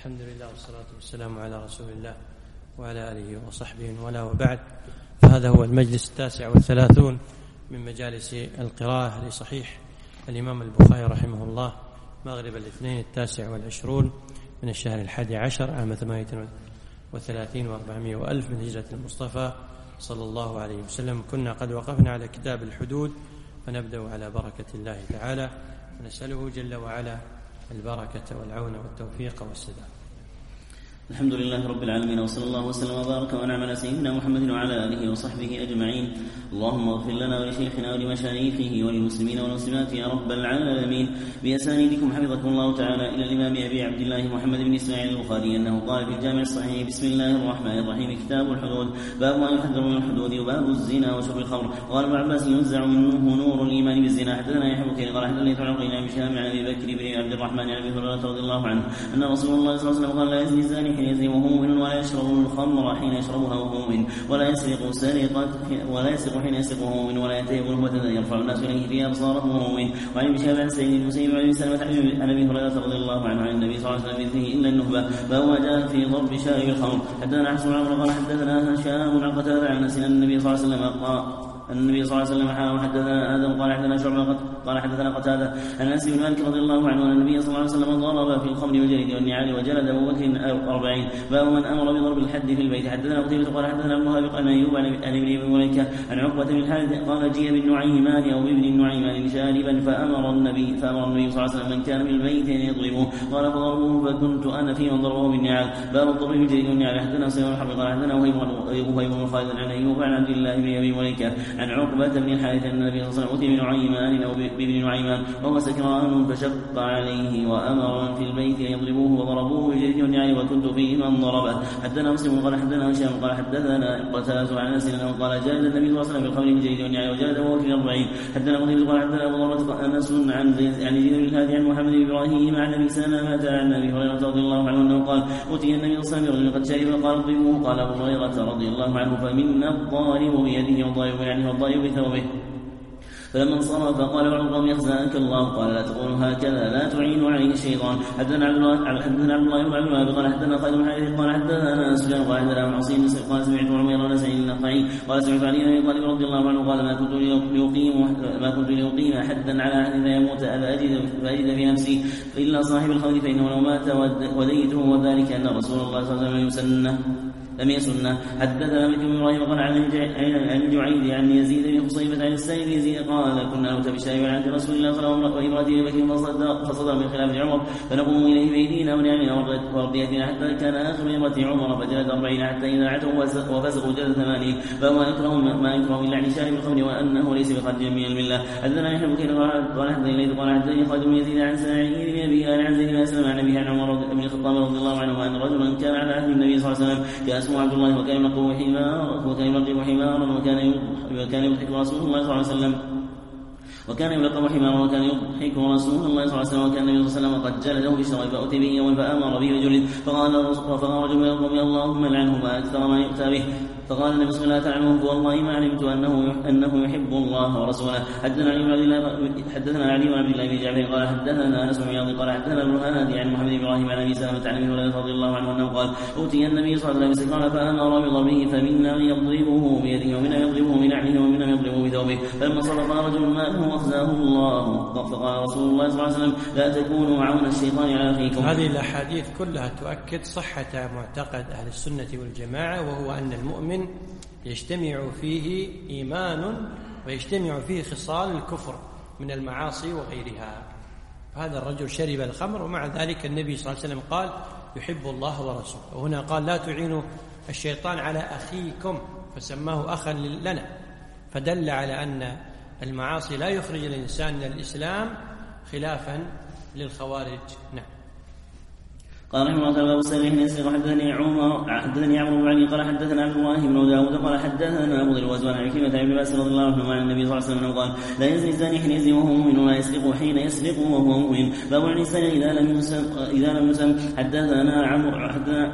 الحمد لله والصلاة والسلام على رسول الله وعلى آله وصحبه ولا وبعد. فهذا هو المجلس 39 من مجالس القراءة لصحيح الإمام البخاري رحمه الله، مغرب الاثنين 29 من الشهر 11 عام 38 و400 وألف من هجرة المصطفى صلى الله عليه وسلم. كنا قد وقفنا على كتاب الحدود، فنبدأ على بركة الله تعالى ونسأله جل وعلا البركة والعون والتوفيق والسداد. الحمد لله رب العالمين، وصلى الله وسلم وبارك ونعم على سيدنا محمد وعلى آله وصحبه أجمعين. اللهم اغفر لنا ولشيخنا ولمشايخه وللمسلمين والمسلمات يا رب العالمين. بأسانيدكم حفظكم الله تعالى إلى الإمام أبي عبد الله محمد بن إسماعيل البخاري أنه قال في الجامع الصحيح: بسم الله الرحمن الرحيم. كتاب الحدود، باب ما يحذر من الحدود وباب الزنا وشرب الخمر. قال ابن عباس: ينزع منه نور الإيمان بالزنا. حدثنا يحيى بن كثير قال حدثنا يتعلق إلى أبي شهاب عن أبي بكر بن عبد الرحمن عن أبي هريرة رضي الله عنه أن رسول الله صلى الله عليه وسلم قال: لا يزني الزاني حين يزني وهو مؤمن، ولا يشرب الخمر حين يشربها وهو مؤمن، ولا يسرق حين يسرق وهو مؤمن، ولا ينتهب الهبة يرفع الناس إليه فيها أبصارهم وهو مؤمن. وعن ابن شهاب عن سعيد بن المسيب وعن سلمة عن أبي هريرة رضي الله عنه عن النبي صلى الله عليه وسلم مثله إلا النهبة، فهو جاء في ضرب شارب الخمر. حدثنا حسن بن عمرو قال حدثنا هشام عن قتادة عن أنس أن النبي صلى الله عليه وسلم قال حدثنا آدم قال حدثنا شعبة قال حدثنا قتادة عن أنس بن مالك رضي الله عنه أن النبي صلى الله عليه وسلم ضرب في الخمر والجلد والنعال وجلد أبو بكر 40. باب من أمر بضرب الحد في البيت. حدثنا قتيبة قال حدثنا ابن وهب عن أيوب عن ابن أبي مليكة عن عقبة بن الحارث قال: جيء بالنعيمان أو بابن النعيمان شاربا فأمر النبي صلى الله عليه وسلم من كان في البيت أن يضربوه، قال فضربوه فكنت أنا في من ضربه بالنعال. باب الضرب بالجلد والنعال. حدثنا سليمان بن حرب قال حدثنا وهيب بن خالد عن أيوب عن عبد الله بن أبي مليكة عن عقبة بن الحارث أن النبي صلى الله عليه وسلم أتي بنعيمان أو بابن نعيمان وهو سكران فشق عليه وأمر من في البيت أن يضربوه وضربوه بالجلد والنعال وكنت فيه من ضربه. حدثنا مسلم قال حدثنا هشام قال حدثنا قتادة عن أنس أنه قال: جلد النبي صلى الله عليه وسلم بالخمر بالجلد والنعال وجلد أبو بكر 40. حدثنا قتيبة قال حدثنا أبو ضرة أنس عن يزيد بن الهادي عن محمد بن إبراهيم عن أبي سلمة عن أبي هريرة رضي الله عنه أنه قال: أتي النبي صلى الله عليه وسلم قد شرب قال اضربوه. قال أبو هريرة رضي الله عنه: فمنا الضارب بيده والضارب يعني والضارب بثوبه. فلما انصرف فقال بعض القوم: يخزاك الله. قال: لا تقولوا هكذا، لا تعين عليه الشيطان. حدثنا عبد الله بن عبد الله قال حدثنا خالد بن حارث قال حدثنا سفيان قال حدثنا ابن عصيم قال سمعت عمير بن سعيد النخعي قال سمعت علي بن ابي طالب رضي الله عنه قال: ما كنت لأقيم حدا على احد فيموت فأجد في نفسي الا صاحب الخمر، فانه لو مات وديته، وذلك ان رسول الله صلى الله عليه وسلم لم يسنه. حدثنا بن ابراهيم قال عن الجعيد عن يزيد بن خصيبة عن السائب يزيد قال: كنا نؤتى بشاي عند رسول الله صلى الله عليه وسلم وامرأة بكر فصدر من خلاف عمر، فنقوم اليه بايدينا ونعمنا ورديتنا حتى كان اخر امرأة عمر فجلد 40 حتى اذا عتوا وفسقوا جلد 80. فهو ما يكره من لعن شارب الخمر وانه ليس بخارج من المله. حدثنا يحيى بن كثير قال حدثنا قال حدثني خالد بن يزيد عن سعيد بن ابي عن زيد بن اسلم عن ابي عن عمر بن الخطاب رضي الله عنه ان رجلا كان على عهد النبي صلى الله عليه وسلم اسمه عبد الله وكان يلقب حمارا وكان يضحك رسول الله صلى الله عليه وسلم وكان يلقب حمارا وكان يضحك رسول الله صلى الله عليه وسلم وكان النبي صلى الله عليه وسلم قد جلده بالشرع فأتي به يوما فأمر به بجلد فقال رجل من القوم: اللهم لعنه ما أكثر ما يؤتى به. فقال النبي صلى الله عليه وسلم: والله ما علمت أنه يحب الله ورسوله. حدثنا علي بن عبد الله بن جعفر قال حدثنا أنس بن عياض قال حدثنا ابن هادي عن محمد بن إبراهيم عن أبي سلمة عن أبي هريرة رضي الله عنه أنه قال: أوتي النبي صلى الله عليه وسلم سكران فأمر بضربه، فمنا من يضربه بيده ومنا يضربه بنعله ومنا يضربه بثوبه. فلما صرف رجل ماله أخزاه الله. فقال رسول الله صلى الله عليه وسلم: لا تكونوا عون الشيطان على أخيكم. هذه الأحاديث كلها تؤكد صحة معتقد أهل السنة والجماعة، وهو أن المؤمن يجتمع فيه إيمان ويجتمع فيه خصال الكفر من المعاصي وغيرها. هذا الرجل شرب الخمر ومع ذلك النبي صلى الله عليه وسلم قال: يحب الله ورسوله. وهنا قال: لا تعينوا الشيطان على أخيكم، فسماه أخا لنا، فدل على أن المعاصي لا يخرج الإنسان من الإسلام خلافا للخوارج. نعم. قال رحمه الله تعالى: وسلم يسرق. حدثني عمرو بن علي قال حدثنا عبد الله بن داود قال حدثنا ابو ذر وزوان عن كلمة ابن عباس رضي الله عنه عن النبي صلى الله عليه وسلم قال: لا يزني الزاني حين يزني وهو مؤمن، ولا يسرق حين يسرق وهو مؤمن. باب الإنسان إذا لم يسم. حدثنا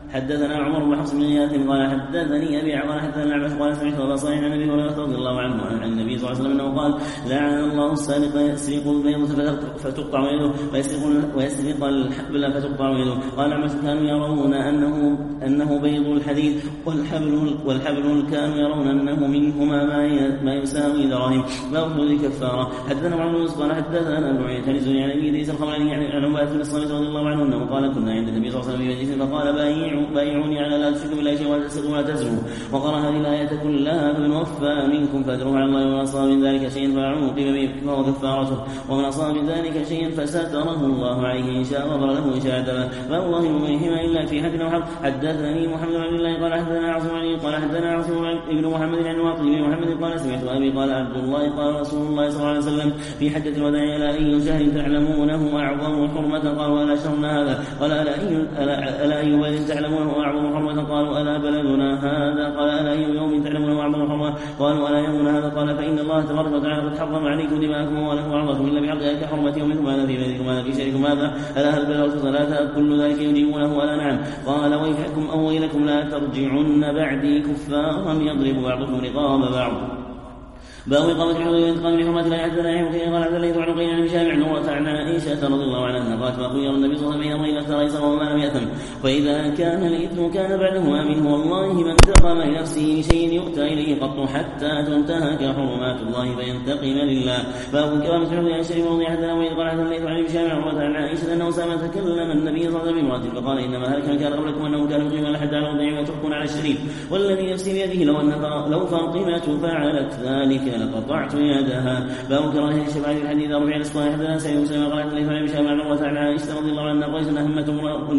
حدثنا عمر بن حفص بن غياث قال حدثني أبي قال حدثنا الأعمش قال سمعت أبا صالح عن النبي رضي الله عنه عن النبي صلى الله عليه وسلم أنه قال لعن الله السارق يسرق البيضة فتقطع يده ويسرق الحبل فتقطع يده. قال الأعمش كانوا يرون أنه بيض الحديد والحبل كانوا يرون أنه منهما ما يساوي دراهم. باب حدود كفارة. حدثنا معاذ بن قال حدثنا ابن عيينة عن الزهري عن ابي ادريس الخولاني عن عبادة بن الصامت رضي الله عنه انه قال كنا عند النبي صلى الله عليه وسلم في مجلس فقال بايعوني على لا تشركوا بالله شيئا ولا تسرقوا ولا تزنوا. وقرأ هذه الآية كلها فمن وفى منكم فأجره على الله ومن أصاب من ذلك شيئا فعوقب به فهو كفارته ومن أصاب من ذلك شيئا فستره الله عليه إن شاء غفر له إن شاء عذبه. باب الله يؤمنهما إلا في حد أو حرب. حدثني محمد بن عبد الله قال حدثنا عاصم قال حدثنا عاصم بن محمد عن واقد بن محمد قال سمعت أبي قال عبد الله قال رسول الله صلى الله عليه وسلم في حجة الوداع ألا أي شهر تعلمونه أعظم حرمة قالوا ألا شهرنا هذا قال ألا أي بلد تعلمونه أعظم حرمة قالوا ألا بلدنا هذا قال ألا أي يوم تعلمونه أعظم حرمة قالوا ألا يومنا هذا قال فإن الله تبارك وتعالى قد حرم عليكم دماءكم وأموالكم وأعراضكم إلا بحقها كحرمة يومكم هذا في بلدكم هذا في شهركم هذا ألا هل بلغت صلاة كل ذلك يجيبونه ألا نعم قال ويحكم أو ويلكم لا ترجعن بعدي كفارا يضرب بعضكم رقاب بعض. باب إقامة الحدود وإنتقام لحرمات الله. حدثنا يحيى قال حدثنا ليث عن قيل عن هشام عن عروة عن عائشة رضي الله عنها قالت وخير النبي صلى الله عليه وسلم بين اختار يسر وما لم يأثم فإذا كان الإثم كان بعدهما منه والله من انتقم لنفسه بشيء يؤتى إليه قط حتى تنتهك حرمات الله فينتقم لله. باب إقامة الحدود عن شريف وضيع حدثنا وإذ قال حدثنا ليث عن هشام عن عروة عن عائشة أنه سامة تكلم النبي صلى الله عليه وسلم بامرأة فقال إنما هلك من كان قبلكم أنه كان يقيم الحد على وضيع ويتركون على الشريف والذي نفسي بيده لو فاطمة فعلت ذلك لقطعت يدها. باب كراهية الشفاعة في الحديث 4 الصالح. حدثنا سعيد بن مسلم قال حدثنا ابن هشام عن عروة عن عائشة رضي الله عنها قالت انها همته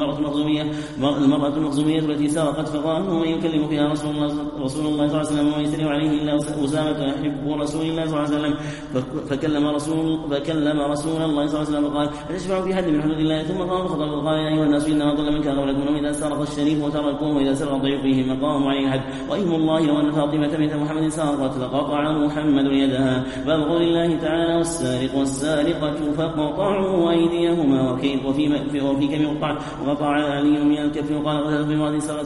المرأة المخزومية التي سرقت فقال ومن يكلم فيها رسول الله صلى الله عليه وسلم وما يسلم عليه الا أسامة يحب رسول الله صلى الله عليه وسلم فكلم رسول الله صلى الله عليه وسلم فقال أتشفع في حد من حدود الله ثم قام الخطاب فقال يا ايها الناس انما ضل منك قبلكم اذا سرق الشريف وتركوه واذا سرق الضيف فيه مقام عليه حد وايم الله لو ان فاطمة بنت محمد سرقت لقطع محمد يدها. باب قول الله تعالى والسارق والسارقة فقطعوا أيديهما وفي كم وقطع علي من الكف وقال قتلت بامرأة سرقت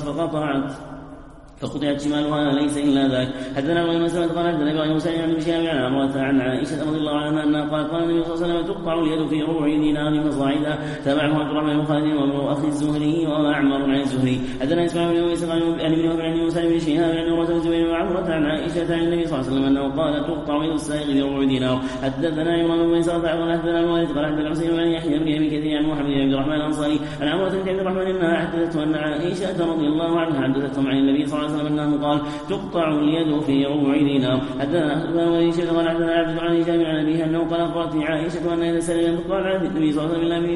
فقطعت شمالها ليس الا ذاك. حدثنا ابن مسلمة قال حدثنا ابراهيم وسعيد عن هشام عن عروة عن عائشة رضي الله عنها انها قال النبي صلى الله عليه وسلم تقطع اليد في ربع دينار فصاعدا. تابعه عبد الرحمن بن خالد وابن اخي الزهري ومعمر عن الزهري. حدثنا اسماعيل بن ويس عن ابن وهب عن موسى بن شهاب عن عروة بن الزبير وعمرة عن عائشة عن النبي صلى الله عليه وسلم انه قال تقطع يد السارق في ربع دينار. حدثنا عمران بن مسعود قال حدثنا الوالد قال حدثنا الحسين بن يحيى بن ابي كثير عن محمد بن عبد الرحمن الانصاري عن عمرة بن عبد الرحمن انها حدثته ان عائشة رضي الله عنها حدثتهم عن النبي صلى الله عليه وسلم انه قال تقطع اليد في ربع دينار. حدثنا ولي شيخ قال حدثنا عبد عن هشام عن ابيه انه قال اخبرتني عائشه ان يد سليم تقطع عن النبي صلى الله عليه وسلم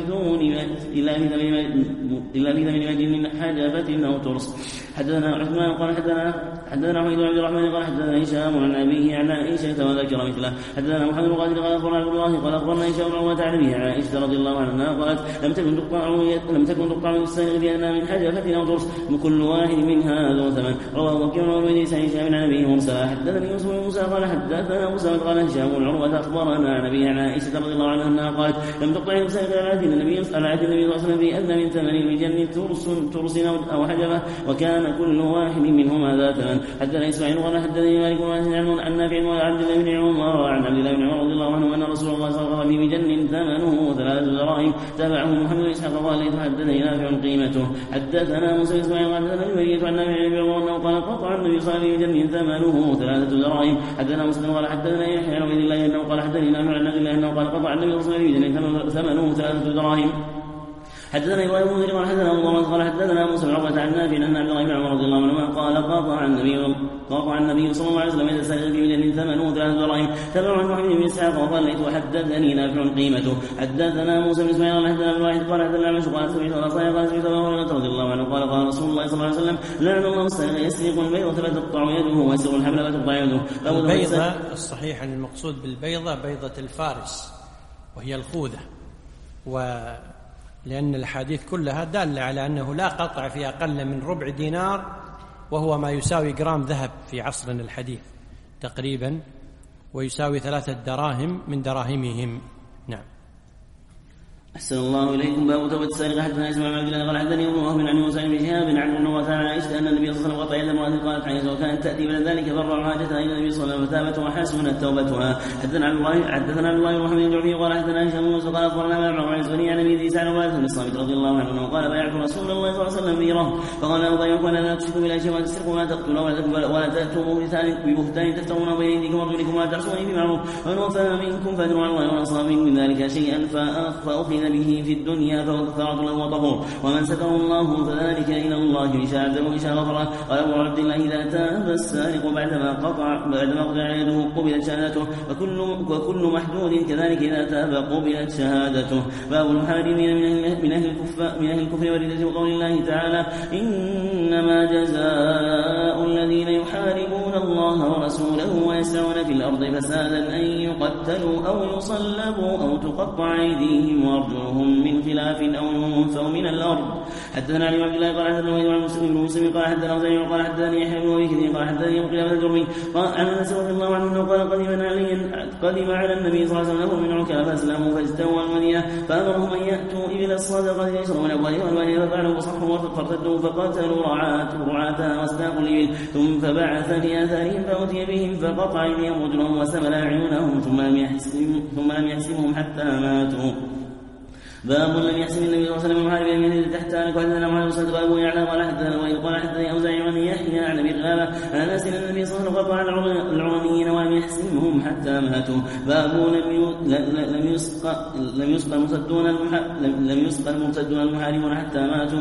الا في ثمن مجن حجبه او ترس. حدثنا عثمان قال حدثنا حميد بن عبد الرحمن قال حدثنا هشام عن ابيه عن عائشه وذكر مثله. حدثنا محمد بن قاتل قال اخبرنا عبد الله قال اخبرنا هشام عن عروة عن ابيه عن عائشه رضي الله عنها قالت لم تكن تقطع من السارق بأنها من حجبه او ترس كل واحد منها ذو ثمن. رواه وكيع وليس هشام عن ابيه مرسلا. حدثني يوسف بن موسى قال حدثنا موسى قال هشام عن عروة اخبرنا عن ابيه عن عائشه رضي الله عنها انها قالت لم تقطع من السارق على عهد النبي صلى الله عليه وسلم في ادنى من ثمن المجن ترس او حجبه وكان كل واحد منهما ذا ثمن. حدثنا اسماعيل قال حدثني مالك عن نافع وعبد الله بن عمر عن عبد الله بن عمر رضي الله عنه ان رسول الله صلى الله عليه وسلم في مجن ثمنه 3 دراهم. تابعه محمد بن اسحاق قال ليس حدثني نافع قيمته. حدثنا موسى اسماعيل قال حدثنا الوليد عن نافع بن عمر انه قال قطع النبي صلى الله عليه وسلم في مجن ثمنه 3 دراهم. حدثنا مسلم قال حدثنا يحيى عن عبد الله انه قال حدثني نافع عن عبد الله انه قال قطع النبي صلى الله عليه وسلم ثمنه 3 دراهم. حدثنا ابراهيم بن قال حدثنا ابو ضمرة قال حدثنا موسى بن عقبة عن نافع ان عبد الله بن عمر رضي الله عنهما قال قطع النبي صلى الله عليه وسلم يد السارق في مجن ثمنه 3 دراهم. تبع عن محمد بن اسحاق وقال ليت وحدثني نافع قيمته. حدثنا موسى بن اسماعيل قال حدثنا ابن واحد قال حدثنا الأعمش قال سمعت الانصاري قال سمعت ابا هريرة رضي الله عنه قال رسول الله صلى الله عليه وسلم لعن الله السارق يسرق البيضة فتقطع يده ويسرق الحبل فتقطع يده. البيضة الصحيح ان المقصود بالبيضة بيضة الفارس وهي الخوذة، لأن الحديث كلها دالة على أنه لا قطع في أقل من ربع دينار وهو ما يساوي جرام ذهب في عصرنا الحديث تقريبا، ويساوي 3 دراهم من دراهمهم. نعم. أحسن الله إليكم. باب توبة السارق. حدثنا اسماعيل بن عبد الله قال حدثني ابن وهب عن موسى بن شهاب عن ابن عمر عن عائشة أن النبي صلى الله عليه وسلم قطع يد امرأة قالت عائشة وكانت تأتي بعد ذلك فرع حاجتها إلى النبي صلى الله عليه وسلم فتابت وحسنت توبتها. حدثنا عبد الله بن محمد بن جعفر قال حدثنا هشام بن موسى قال أخبرنا معمر عن الزهري عن أبي ذي سعد بن الصامت رضي الله عنه قال بايعت رسول الله صلى الله عليه وسلم في رهط فقال أبايعك ولا لا تشركوا بالله شيئا ولا تسرقوا ولا تقتلوا ولا تأتوا ببهتان تفترون بين أيديكم وأرجلكم ولا تعصوني بمعروف ومن وفى منكم فأجر على الله ومن أصاب من ذلك شيئا فأخذ به في الدنيا فغفرت له وطهور ومن ستره الله فذلك إلى الله إن شاء عبده إن شاء غفره. قال أبو عبد الله إذا تاب السارق بعدما قطع يده قبلت شهادته وكل محدود كذلك إذا تاب قبلت شهادته. باب المحاربين من أهل الكفر والردة وقول الله تعالى إنما جزاء الذين يحاربون الله ورسوله ويسعون في الأرض فسادا أن يقتلوا أو يصلبوا أو تقطع أيديهم وأرجلهم من خلاف أو ينفوا من الأرض. حدثنا علي بن عبد الله قال حدثنا وهيب عن مسلم بن مسلم قال حدثنا زيد قال حدثني يحيى بن أبي كثير قال حدثني مقيل بن الجرمي قال عن أنس رضي الله عنه قال قدم على النبي صلى الله عليه وسلم من عكا فأسلموا فاجتووا المدينة فأمرهم أن يأتوا إبل الصدقة يشربوا من أبوالهم والمدينة ففعلوا وصحوا فارتدوا فقاتلوا رعاتها واستاقوا الإبل ثم فبعث لآثارهم فأتي بهم فقطع أيديهم وأرجلهم وسمل أعينهم ثم لم يحسبهم حتى ماتوا. باب لم يحسن النبي صلى الله عليه وسلم المحارب من يد تحت وحدثنا محمد بن ابو يعلى قال حدثنا وإذ قال حدثني اوزاعي عن يحيى عن ابي قلابه عن انس ان النبي صلى الله عليه وسلم قطع العرانيين ولم يحسنهم حتى ماتوا. باب لم يسقى المرتدون المحاربون حتى ماتوا.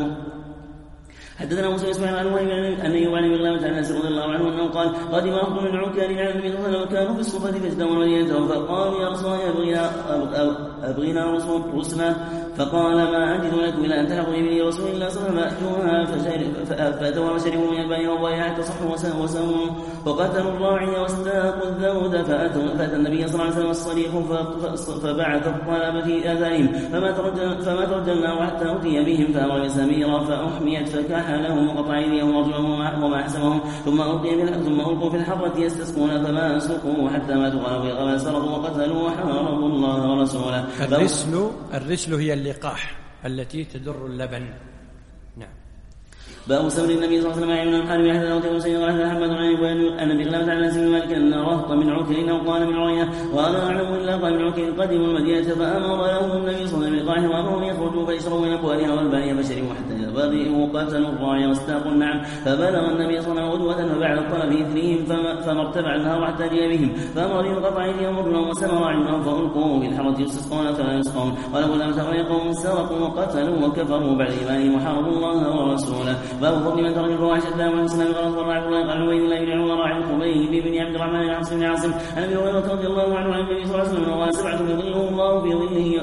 حدثنا موسى اسماعيل عن وهيب ان ايوب عن بغلامه عن انس رضي الله عنه انه قال قدم رهط من عكان على النبي صلى الله عليه وسلم وكانوا في الصفه فاجتمعوا المدينه فقالوا يا رسول الله ابغينا رسلا فقال ما اجد لكم الا ان تلقوا بي رسول الله صلى الله عليه وسلم فاتوا وشربوا من البان والضيعه تصحوا وسموا وقتلوا الراعي واستاقوا الذود فاتى النبي صلى الله عليه وسلم الصريخ فبعث الطلب في اذانهم فما ترجلناه حتى اتي بهم فامر بسميره فاحميت فكح لهم وقطع ايديهم وارجلهم وما احسبهم ثم القوا في الحره يستسقون فما سقوا حتى ماتوا قالوا سرقوا وقتلوا وحاربوا الله ورسوله. الرسل هي اللقاح التي تدر اللبن. نعم. باب سمر النبي صلى الله عليه وسلم عن المحارب حدثنا وتيم سيد قال حدثنا محمد عن ابي بغلامه عن انس بن مالك ان رهطا من عكر او قال من عريه ولا اعلم الا قال من عكر قدموا المدينه فامر لهم النبي صلى الله عليه وسلم بلقاحهم وامرهم يخرجوا فيشربوا من اقوالها والبانيه فشربوا حتى اذا بدئوا قتلوا الراعي واستاقوا النعم فبلغ النبي صلى الله عليه وسلم غدوه فبعد الطلب باثنيهم فما ارتفع النهار حتى جاء بهم فامر بهم قطع ايديهم وارجلهم وسمر عنهم فالقوا بالحرة يستسقون فلا يسقون. قال ابو لامه قوم سرقوا وقتلوا وكفروا بعد ايمانهم وحاربوا الله ورسوله. باب فضل من ترك الفواحش الدام والسلام قال اخبرنا عبد الله قال عبيد الله بن عمر عن خبيب بن عبد الرحمن بن عاصم عن ابي هريره رضي الله عنه عن النبي صلى الله عليه وسلم قال سبعه يظلهم الله في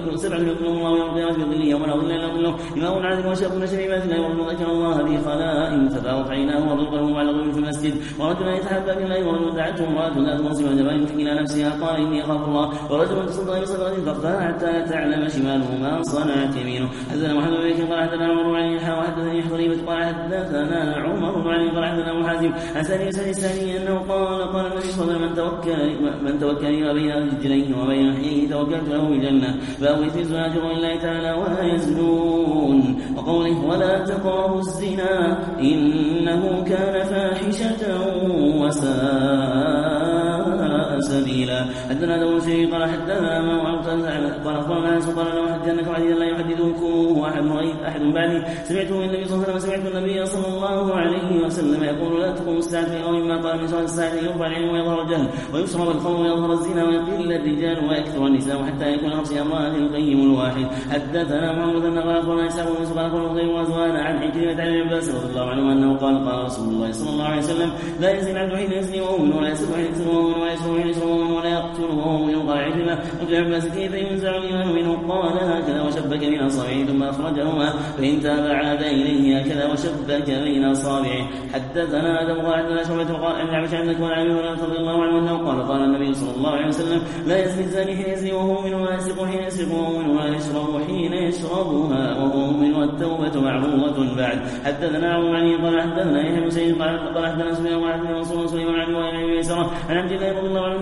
ظله يوم القيامه في ظله يوم لا ظل الا ظله امام عادل وشاب شريبات لا يظن ذكر الله في خلاء فباوت عيناه وضربه على ظلم في المسجد ورجل يتحبى بالله ورجل دعته امراه لا تنصب جبال الى نفسها قال اني اخاف الله ورجل تصدق بصدقه فاخفاها حتى تعلم شماله ما صنعت يمينه. حدثنا محمد بن بكر قال حدثنا عمر عن يحيى وحدثني حضريبه قال حدثنا عمر عن قال حدثنا ابو حازم عن سالم الثاني انه قال النبي صلى الله عليه وسلم من توكل ما بين رجليه وبين لحيه توكلت له بالجنه. باب اثم الزنا شرع الله تعالى ولا يزنون وقوله ولا تقربوا الزنا انه كان فاحشه وساء سبيلا. حدثنا داوود بن قال حدثنا ما قال اخبرنا انس قال لو حدثناكم حديثا لا يحدثكم احد بعدي سمعته من النبي صلى الله عليه وسلم سمعت النبي صلى الله عليه وسلم يقول لا تقوم الساعه في يوم ما قال من شر الساعه يرفع العلم ويظهر الجهل ويشرب الخمر ويظهر الزنا ويقل الرجال ويكثر النساء حتى يكون نفس امراه القيم الواحد. حدثنا محمد بن قال اخبرنا اسحاق بن قال اخبرنا غير وزوان عن عكرمه عن عباس رضي الله عنه انه قال رسول الله صلى الله عليه وسلم لا يزني العبد حين يزني ومؤمن ولا يسرق حين يسرق ومؤمن ولا يسرق حين يسرق ومؤمن ولا يقتل وهو مؤمن. قال عكرمه قلت لعباس كيف ينزع الايمان منه قال هكذا وشبك بين اصابعه ثم اخرجهما فان تاب عاد اليه هكذا وشبك بين اصابعه. حدثنا ادم قال حدثنا شعبة قال ان عائشة عندك وعن ابي هريرة رضي الله عنه انه قال النبي صلى الله عليه وسلم لا يزني الزاني حين يزني وهو مؤمن ولا يسرق حين يسرق وهو مؤمن ولا يشرب حين يشربها وهو مؤمن والتوبة معروضة بعد. حدثنا عمرو عن قال حدثنا يحيى بن سعيد قال حدثنا سفيان وحدثنا منصور سليمان عن ابي ميسرة عن عبد الله رضي الله عنه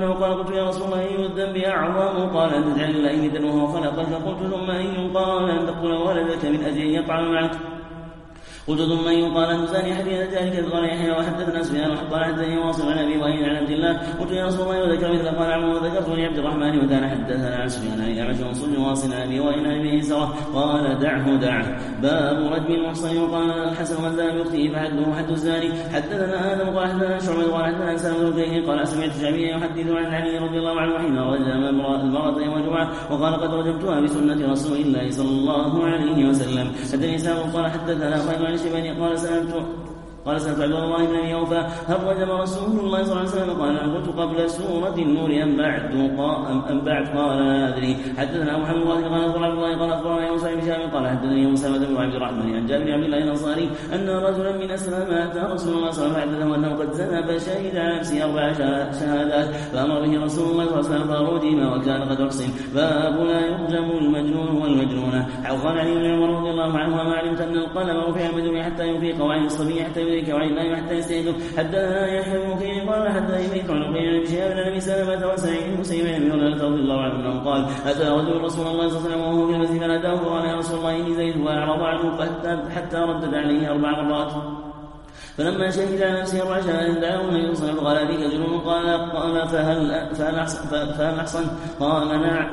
أنه قال قلت يا رسول الله أي الذنب أعظم؟ قال أن تجعل الله ندا وهو خلقك. قلت ثم أي؟ قال أن تقتل ولدك من أجل يطعن معك. قلت ثم يقال أن تزاني حديث ذلك. قال يحيى وحدثنا سفيان قال حدثني واصل عن أبي وائل عن عبد الله. قلت يا رسول الله وذكر مثل قال عمرو وذكرت لعبد الرحمن وكان حدثنا عن سفيان عن أعمش وصل واصل عن أبي وائل عن أبي سرة قال دعه. باب رجم المحصن. وقال الحسن من زاد بأخته فحده حد الزاني. حدثنا آدم قال حدثنا شعبة قال حدثنا سلمة بن كيس قال سمعت شعبيا يحدث عن علي رضي الله عنه حين رجم المرأة يوم الجمعة وقال قد رجمتها بسنة رسول الله صلى الله عليه وسلم. حدثني سامر قال حدثنا خالد عن الشيباني قال سألت عبد الله بن أبي أوفى هل رجم رسول الله صلى الله عليه وسلم؟ قال قلت قبل سورة النور أم بعد؟ قال لا أدري. حدثنا محمد قال أخبر عبد الله قال أخبرنا موسى بن شهاب قال حدثني أسامة بن عبد الرحمن عن جابر عبد الله الأنصاري أن رجلا من أسلم أتى رسول الله صلى الله عليه وسلم أنه قد زنى فشهد على نفسه 4 شهادات فأمر به رسول الله صلى الله عليه وسلم فرجم وكان قد أحسن. باب لا يرجم المجنون والمجنونة. قال علي بن عمر رضي الله عنه ما علمت أن القلم رفع المجنون حتى يفيق وعن الصبي حتى يدرك وعن الله حتى يستيقظ. حدثنا يحيى بن بكير قال حدثني بيت عن عقيل بن شهاب عن ابي سلمة وسعيد بن مسيب بن هريرة رضي الله عنه انه قال اتى رجل رسول الله صلى الله عليه وسلم وهو في المسجد فناداه وقال يا رسول الله اني زيد واعرض عنه حتى ردد عليه 4 مرات. فلما شهد على نفسه 4 شهادات دعاه النبي صلى الله عليه وسلم فقال ابيك جنون؟ قال فهل احصنت؟ قال نعم.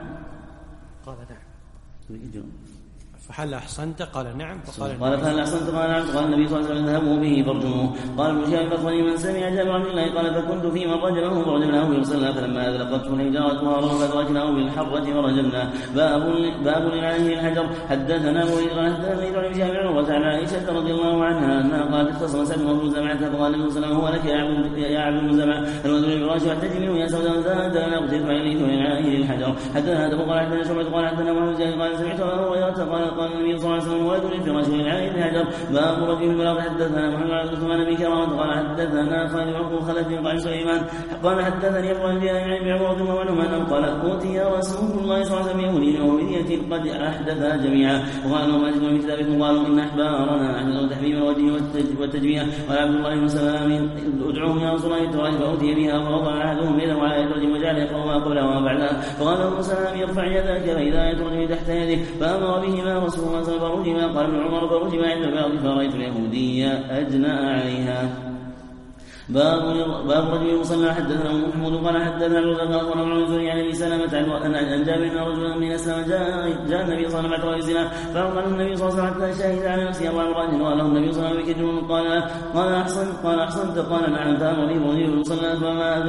فهل أحصنت؟ قال نعم. قال فهل أحصنت؟ قال نعم. قال النبي صلى الله عليه وسلم اذهبوا به فارجموه. قال ابن شهاب أخبرني من سمع جابر عن الله قال فكنت فيما رجمه فرجمناه برسلنا فلما أذلقته الحجارة وهرم فأدركناه بالحرة ورجمنا. باب للعنه الحجر. حدثنا وليد قال حدثنا ابن شهاب عن عروة عن عائشة رضي الله عنها أنها قالت اختصم سلمة بن زمعة فقال النبي صلى الله عليه وسلم هو لك يا عبد بن زمعة الوزن الفراش واحتج منه يا سوداء زاد لا أقتل عليه وللعنه الحجر. حدثنا أبو قال حدثنا شعبة قال حدثنا محمد قال سمعت أبو هريرة قال النبي صلى الله عليه وسلم ولد للفراش والعين الحجر. باب رجل البلاغ. حدثنا محمد بن عثمان بن كرامة قال حدثنا خالد بن خلد قال سليمان قال حدثني ابو الجاه عن ابن عمر رضي الله عنهما قال اوتي رسول الله صلى الله عليه وسلم يهودي وهدية قد احدثا جميعا وقال لهم اجد من كتابكم قالوا ان احبارنا احدثوا تحريم الوجه والتجميع. قال عبد الله بن سلام ادعوهم يا رسول الله التوراة فاوتي بها فوضع احدهم يده على يد وجعل يقرأ ما قبلها وما بعدها. فقال ابن سلام يرفع يدك فاذا يترجم تحت يده فامر بهما رسول الله صلى الله عليه وسلم فرجم. قال ابن عمر فرجم عند البعض فرأيت اليهودية أجنأ عليها. باب رجل يصلى. حدثنا محمود قال حدثنا الرزاق قال عن الزهري عن ابي سلمة عن جابر ان رجلا من اسلم جاء النبي صلى الله عليه وسلم مع رجل فقال النبي صلى الله عليه وسلم حتى شهد على نفسه 4 مرات وقال له النبي صلى الله عليه وسلم قال احسنت قال نعم. فامر به رجل يصلى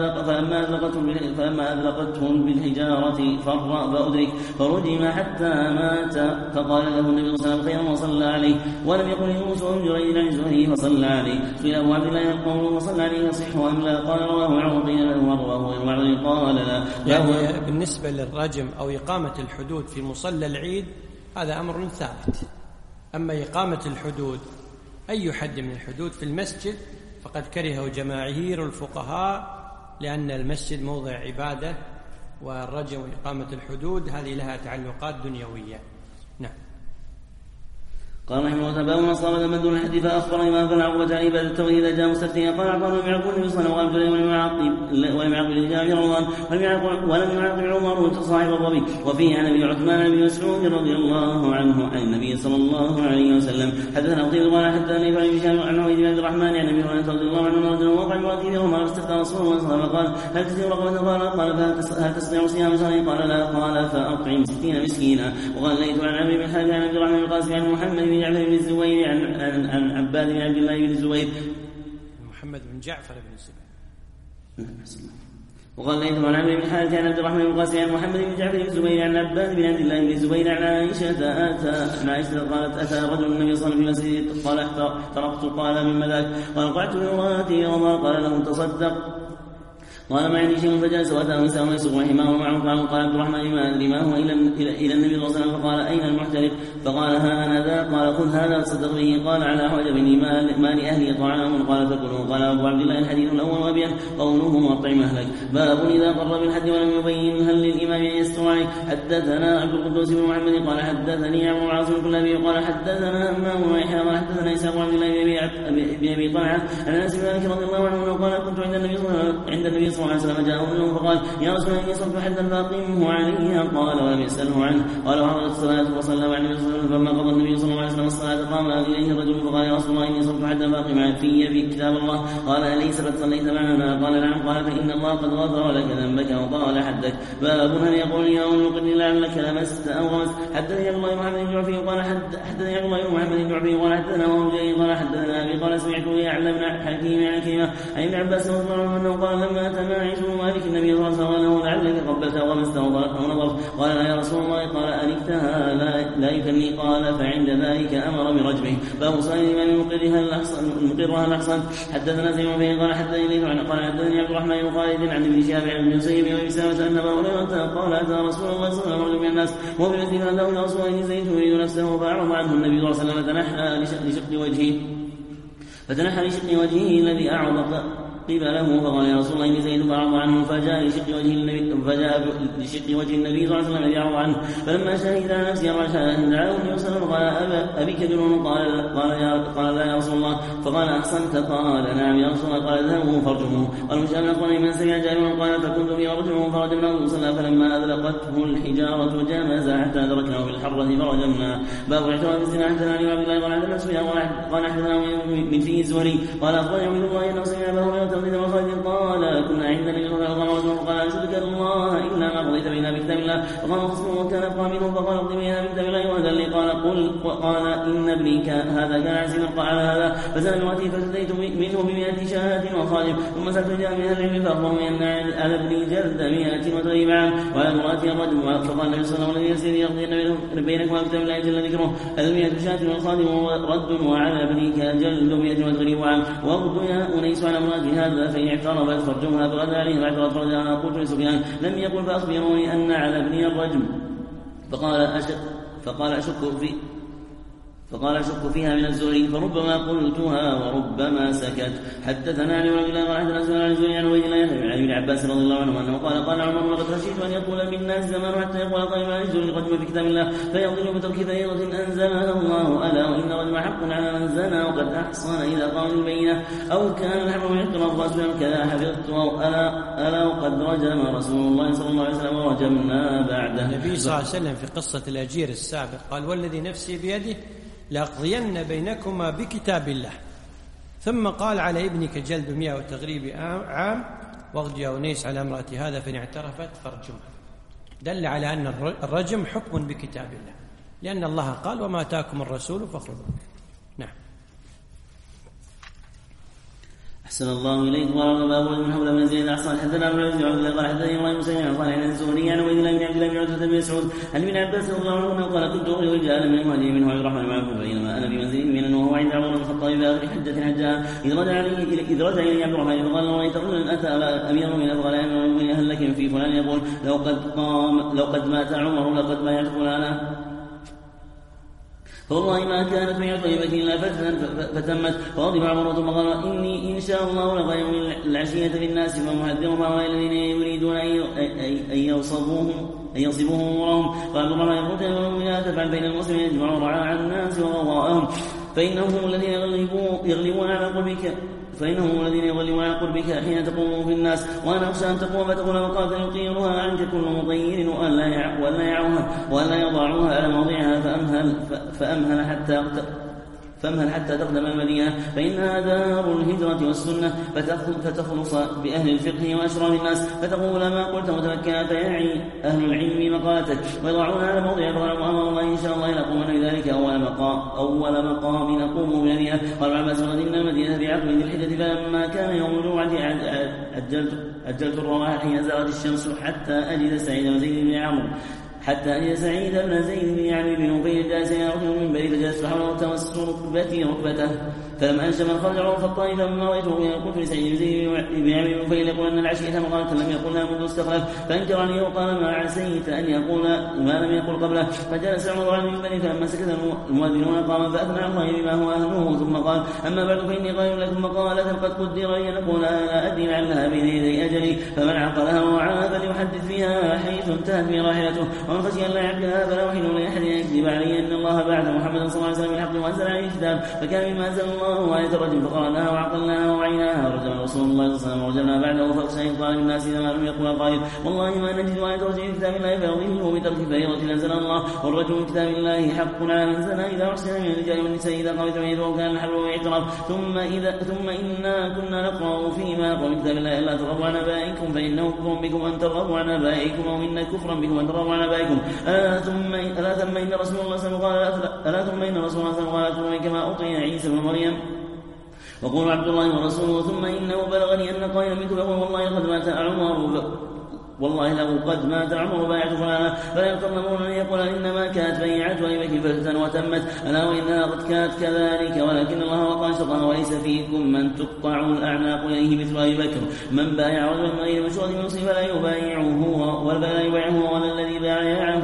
فلما اذلقته بالحجارة فادرك فرجم حتى مات. فقال له النبي صلى الله عليه وسلم خيرا وصلى عليه. ولم يقل يونس بن جريج عن الزهري فصلى عليه. سئل ابو عبد الله القول وصلى عليه يصح أم لا؟ قال رواه عنه قيل له ورواه المعرض قال لا. يعني بالنسبة للرجم أو إقامة الحدود في مصلى العيد هذا أمر ثابت. أما إقامة الحدود أي حد من الحدود في المسجد فقد كرهه جماهير الفقهاء لأن المسجد موضع عبادة والرجم وإقامة الحدود هذه لها تعلقات دنيوية. نعم. قال رحمه الله باب من صار من دون الحد فاخبر ما فعل عقبة عن عباده التوحيد اذا جاء مستفتيا. قال عقبة لم يعقل النبي صلى الله عليه وسلم ولم يعقل الجابر رمضان ولم يعقل عمر صاحب الربيع. وفيه عن ابي عثمان بن مسعود رضي الله عنه عن النبي صلى الله عليه وسلم. حدثنا قتيبة قال حدثني ابن هشام عن عبيد بن عبد الرحمن عن ابي هريرة رضي الله عنه رجل وقع امرأته وما استفتى رسول الله صلى الله عليه وسلم قال هل تسير رقبة؟ قال هل تستطيع صيام شهرين؟ قال لا. قال فاطعم 60 مسكينا. وقال ليت عن عمرو بن الحارث عن عبد الرحمن بن القاسم عن محمد بن جعفر بن الزبير عن عباد بن عبد الله بن الزبير محمد بن جعفر بن الزبير. وقال ليث عن عمرو بن الحارث عن عبد الرحمن بن القاسم عن محمد بن جعفر بن الزبير عن عباد بن عبد الله بن الزبير عن عائشة قالت أتى رجل النبي صلى الله عليه وسلم في المسجد قال احترقت. قال مما ذاك؟ قال قعدت بامرأتي وما قال له تصدق. قال ما عندي شيء فجلس واتاه نساء يسوق حماه معه. قال عبد الرحمن ما ادري ما هو الى النبي صلى الله عليه وسلم فقال اين المحترق؟ فقال ها أنا ذا. قال خذ هذا وتصدق به. قال على حجبني ما لأهلي طعام. قال فكلوا. قال أبو عبد الله الحديث الأول وأبين قوله وأطعم أهلك. باب إذا قر بالحد ولم يبين هل للإمام أن يستر عليه. حدثنا عبد القدوس بن محمد قال حدثني عمرو العاص الكلابي قال حدثنا همام ويحيى قال حدثنا إسحاق بن عبد الله بن أبي طلحة عن أنس بن مالك رضي الله عنه قال كنت عند النبي صلى الله عليه وسلم جاءه ابنه فقال يا رسول الله إني صرت حدا فأقيمه عليها. قال ولم يسأله عنه. قال وحضرت الصلاة فصلى مع النبي صلى الله عليه وسلم. فلما قضى النبي صلى الله عليه وسلم الصلاة قام إليه الرجل فقال يا رسول الله إني صرت حدا فأقم في كتاب الله. قال أليس قد صليت معنا؟ قال نعم. قال فإن الله قد غفر لك ذنبك وطال حدك. باب هل يقول يا يقل لعلك لمست أو غمست. حدثني الله محمد بن جعفر قال حدثني الله محمد بن جعفر قال حدثنا وهو جاي قال حدثنا أبي قال سمعت يعلى بن حكيم عن كلمة عن ابن عباس رضي الله عنه قال لما أتى ماعز بن مالك النبي صلى الله عليه وسلم لعلك قبلت أو غمست أو ضربت أو نظرت. قال لا يا رسول الله. قال أنكتها لا يكني. قال فعند ذلك أمر برجمه. باب صلاة الإمام مقرها الأحصن. حدثنا زيد بن قال حدثني قال حدثني عبد الرحمن بن خالد عن ابن شهاب عن ابن سيب وابي سلمة أن أبا هريرة قال أتى رسول الله صلى الله عليه وسلم من الناس وهو بمثل هذا يا رسول الله زيد يريد نفسه فأعرض عنه النبي صلى الله عليه وسلم فتنحى لشق وجهه الذي أعرض قبله. فقال يا رسول الله إني زيد فأعرض عنه. فجاء لشق وجه النبي صلى الله عليه وسلم الذي أعرض عنه. فلما شهد على نفسه أربع شهادات دعاه النبي صلى الله عليه وسلم قال أبيك جنون؟ قال لا يا رسول الله. فقال أحسنت. قال نعم يا رسول الله. قال اذهبوا فرجموه. قال مشابه أخبرني من سمع جابر قال فكنت في رجمه فرجمناه صلى. فلما أذلقته الحجارة جمز حتى أدركناه بالحرة فرجمنا. باب اعتراف الزنا. حدثنا علي بن عبد الله قال حدثنا سفيان قال حدثنا من فيه الزهري قال أخبرني عبد الله أنه سمع أبا هريرة قال كنا عند النبي صلى الله عليه وسلم قال أشهدك الله إلا ما قضيت بيننا بكتاب الله. فقال خصمه وكان أبقى منه فقال اقضي بيننا بكتاب الله وهذا لي. قال إن ابني هذا كان عزيما قال هذا. فسأل امرأتي فاستديت منه ب100 شاة وخادم. ثم سألت رجال من أهل العلم فأخبروني أن على ابني جلد 100 عام وعلى امرأتي الرجم. فقال النبي صلى الله عليه وسلم يقضي بينكما بكتاب الله جل ذكره 100 شاة والخادم رد وعلى ابنك جلد 100 عام. وأرد يا أنيس على امرأتي هذا فإن اعترفت فرجمها فغدا عليه واعترفت فرجها. قلت لسفيان لم يقل فأخبروني أن على ابني الرجم. فقال أشك فيها من الزهري فربما قلتها وربما سكت. حدثنا علي بن الله قال حدثنا سفيان عن الزهري عن عبيد الله عن ابن عباس رضي الله عنه أنه قال عمر لقد خشيت أن يقول بالناس زمان حتى يقول قائل عن الزهري قدم في كتاب الله فيضل بترك فريضة أنزلها الله ألا وإن رجم حق على من زنى وقد أحصن إذا قامت البينة أو كان الحمل يحترم رسولا كذا حفظت ألا وقد رجم رسول الله صلى الله عليه وسلم ورجمنا بعده. النبي صلى الله عليه وسلم في قصة الأجير السابق قال والذي نفسي بيده لأقضين بينكما بكتاب الله. ثم قال على ابنك جلد 100 وتغريب عام واغض يا أنيس على امرأة هذا فإن اعترفت فرجمها. دل على أن الرجم حكم بكتاب الله لأن الله قال وما آتاكم الرسول فخذوه. نعم. أحسن الله إليك. قال باب من حول من زيد أحسن. حدثنا ابن عبد الله قال حدثني الله مسلم قال عن الزهري عن عبيد الله بن عبد الله بن عتبة بن مسعود عن ابن عباس رضي الله عنه قال كنت أخرج رجالا من المهاجرين منه عبد الرحمن بن عوف بينما أنا بمنزل من وهو عند عمر بن الخطاب في آخر حجة حجها إذ رجع إليه عبد الرحمن فقال رأيت رجلا أتى أمير من أفضل أمير المؤمنين أهل لك في فلان يقول لو قد مات عمر لقد بايعت فلانا فوالله ما كانت بيعة طيبة إلا فتمت. فغضب عمر ثم قال إني إن شاء الله لغير العشية في الناس فمحذرهم هؤلاء الذين يريدون أن ينصبوهم أمورهم. قال الله يقول لهم لا تفعل بين المسلمين يجمعوا رعاع الناس وغواءهم فإنهم الذين يغلبون على قربك حين تقوم في الناس وأنا أخشى أن تقوم فتقول مقالة يطيرها عنك كل مطير وأن لا يضعوها على موضعها فأمهل حتى تقدم المدينة فإنها دار الهجرة والسنة فتخلص بأهل الفقه وأشراف الناس فتقول ما قلت متمكنا فيعي أهل العلم مقالتك ويضعون على موضع فقال أمر الله إن شاء الله لقوم بذلك أول مقام نقوم بمدينة. قال عباس قدمنا المدينة في عقب ذي الحجة فلما كان يوم الجمعة عجلت الرواح حين زالت الشمس حتى أجد سعيد وزيد بن عمرو حتى أن سعيد بن زيد بن عمرو بن نفيل جالس يأخذ من بيت فجلست فحوله تمس ركبته فلما أنشم خرج عرف الطائف فلما رأيته يقول لسعيد بن زيد بن عمرو بن نفيل يقول أن العشية مقالة لم يقلها منذ استخلف فأنكر عليه وقال ما عسيت أن يقول ما لم يقل قبله فجلس عمر على المنبر فلما سكت المؤذنون قام فأثنى على الله بما هو أهله ثم قال أما بعد فإني قائل لكم مقالة قد قدر لي نقول لا أدري لعلها بين يدي أجلي فمن عقلها ووعاها فليحدث فيها حيث انتهت به راحلته ومن خشي أن لا يعقلها فلا أحل لأحد أن يكذب علي أن الله بعث محمدا صلى الله عليه وسلم بالحق وأنزل عليه الكتاب فكان مما أنزل الله آية الرجم فقرأناها وعقلناها ووعيناها ورجم رسول الله صلى الله عليه وسلم ورجمنا بعده فأخشى إن قال الناس إذا ما لم يقل قائل والله ما نجد آية الرجم في كتاب الله فيضله بترك فريضة أنزل الله والرجم من كتاب الله حق على من زنى إذا أحسن من الرجال والنساء إذا قامت من يده وكان الحل واعتراف ثم إنا كنا نقرأ فيما قال من كتاب الله ألا ترغبوا عن آبائكم فإنه كفر بكم أن ترغبوا عن آبائكم وإن كفرا بكم أن ترغبوا عن آبائكم ثم إن رسول الله صلى الله عليه وسلم قال كما أعطي عيسى بن مريم وقول عبد الله ورسوله ثم إنه بلغني أن قائلا منكم يقول والله لو قد مات عمر بايعت فلانا فلا يقربون أن يقول إنما كانت بيعت أبي بكر فتنة وتمت ألا وإنها قد كانت كذلك ولكن الله وقال شطان وليس فيكم من تقطع الأعناق إليه مثل أبي بكر من بايع رجلا من غير مشروط منصف فلا يبايعه ولا الذي بايعه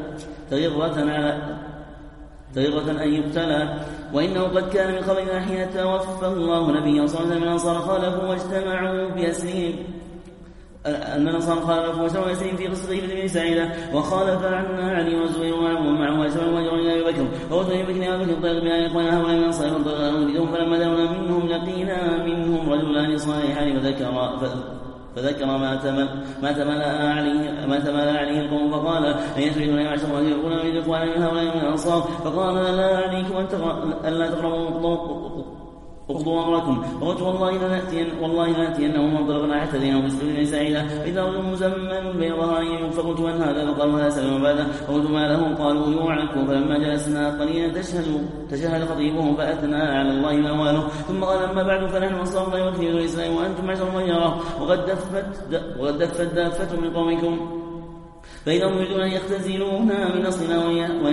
تغيرة أن يقتلى وإنه قد كان من قبلنا حين توفى الله نبيا صلى الله عليه وسلم من الأنصار خالفوا واجتمعوا بأسرهم أن النصارى خالفوا وسوى يسرين في قصة ابن سعيدة وخالف عنا علي وزبير ومعه وسوى وجرى إلى أبي بكر وأوتوا أبي بكر أبي بكر طيب بها إخوان هؤلاء من الأنصار فانطلقوا فلما دعونا منهم لقينا منهم رجلان صالحان فذكر ما تملأ عليه القوم فقال أن يسرقون يا معشر الله يقولون من إخوان من هؤلاء من الأنصار فقال لا عليكم أن لا تقربوا اقضوا أمركم فقلت والله لنأتينهم وانطلقنا حتى دينهم بسلوك سعيدة إذا رجل مزمن بين ظهرين فقلت من هذا فقالوا هذا سلم بعده فقلت ما لهم قالوا يوعكم فلما جلسنا قليلا تشهد خطيبهم فأثنى على الله مواله ثم قال أما بعد فنحن أنصار الله وكثير الإسلام وأنتم معشر من يراه وقد دفت دافة من قومكم فإنهم يريدون أن يختزلونا من أصلنا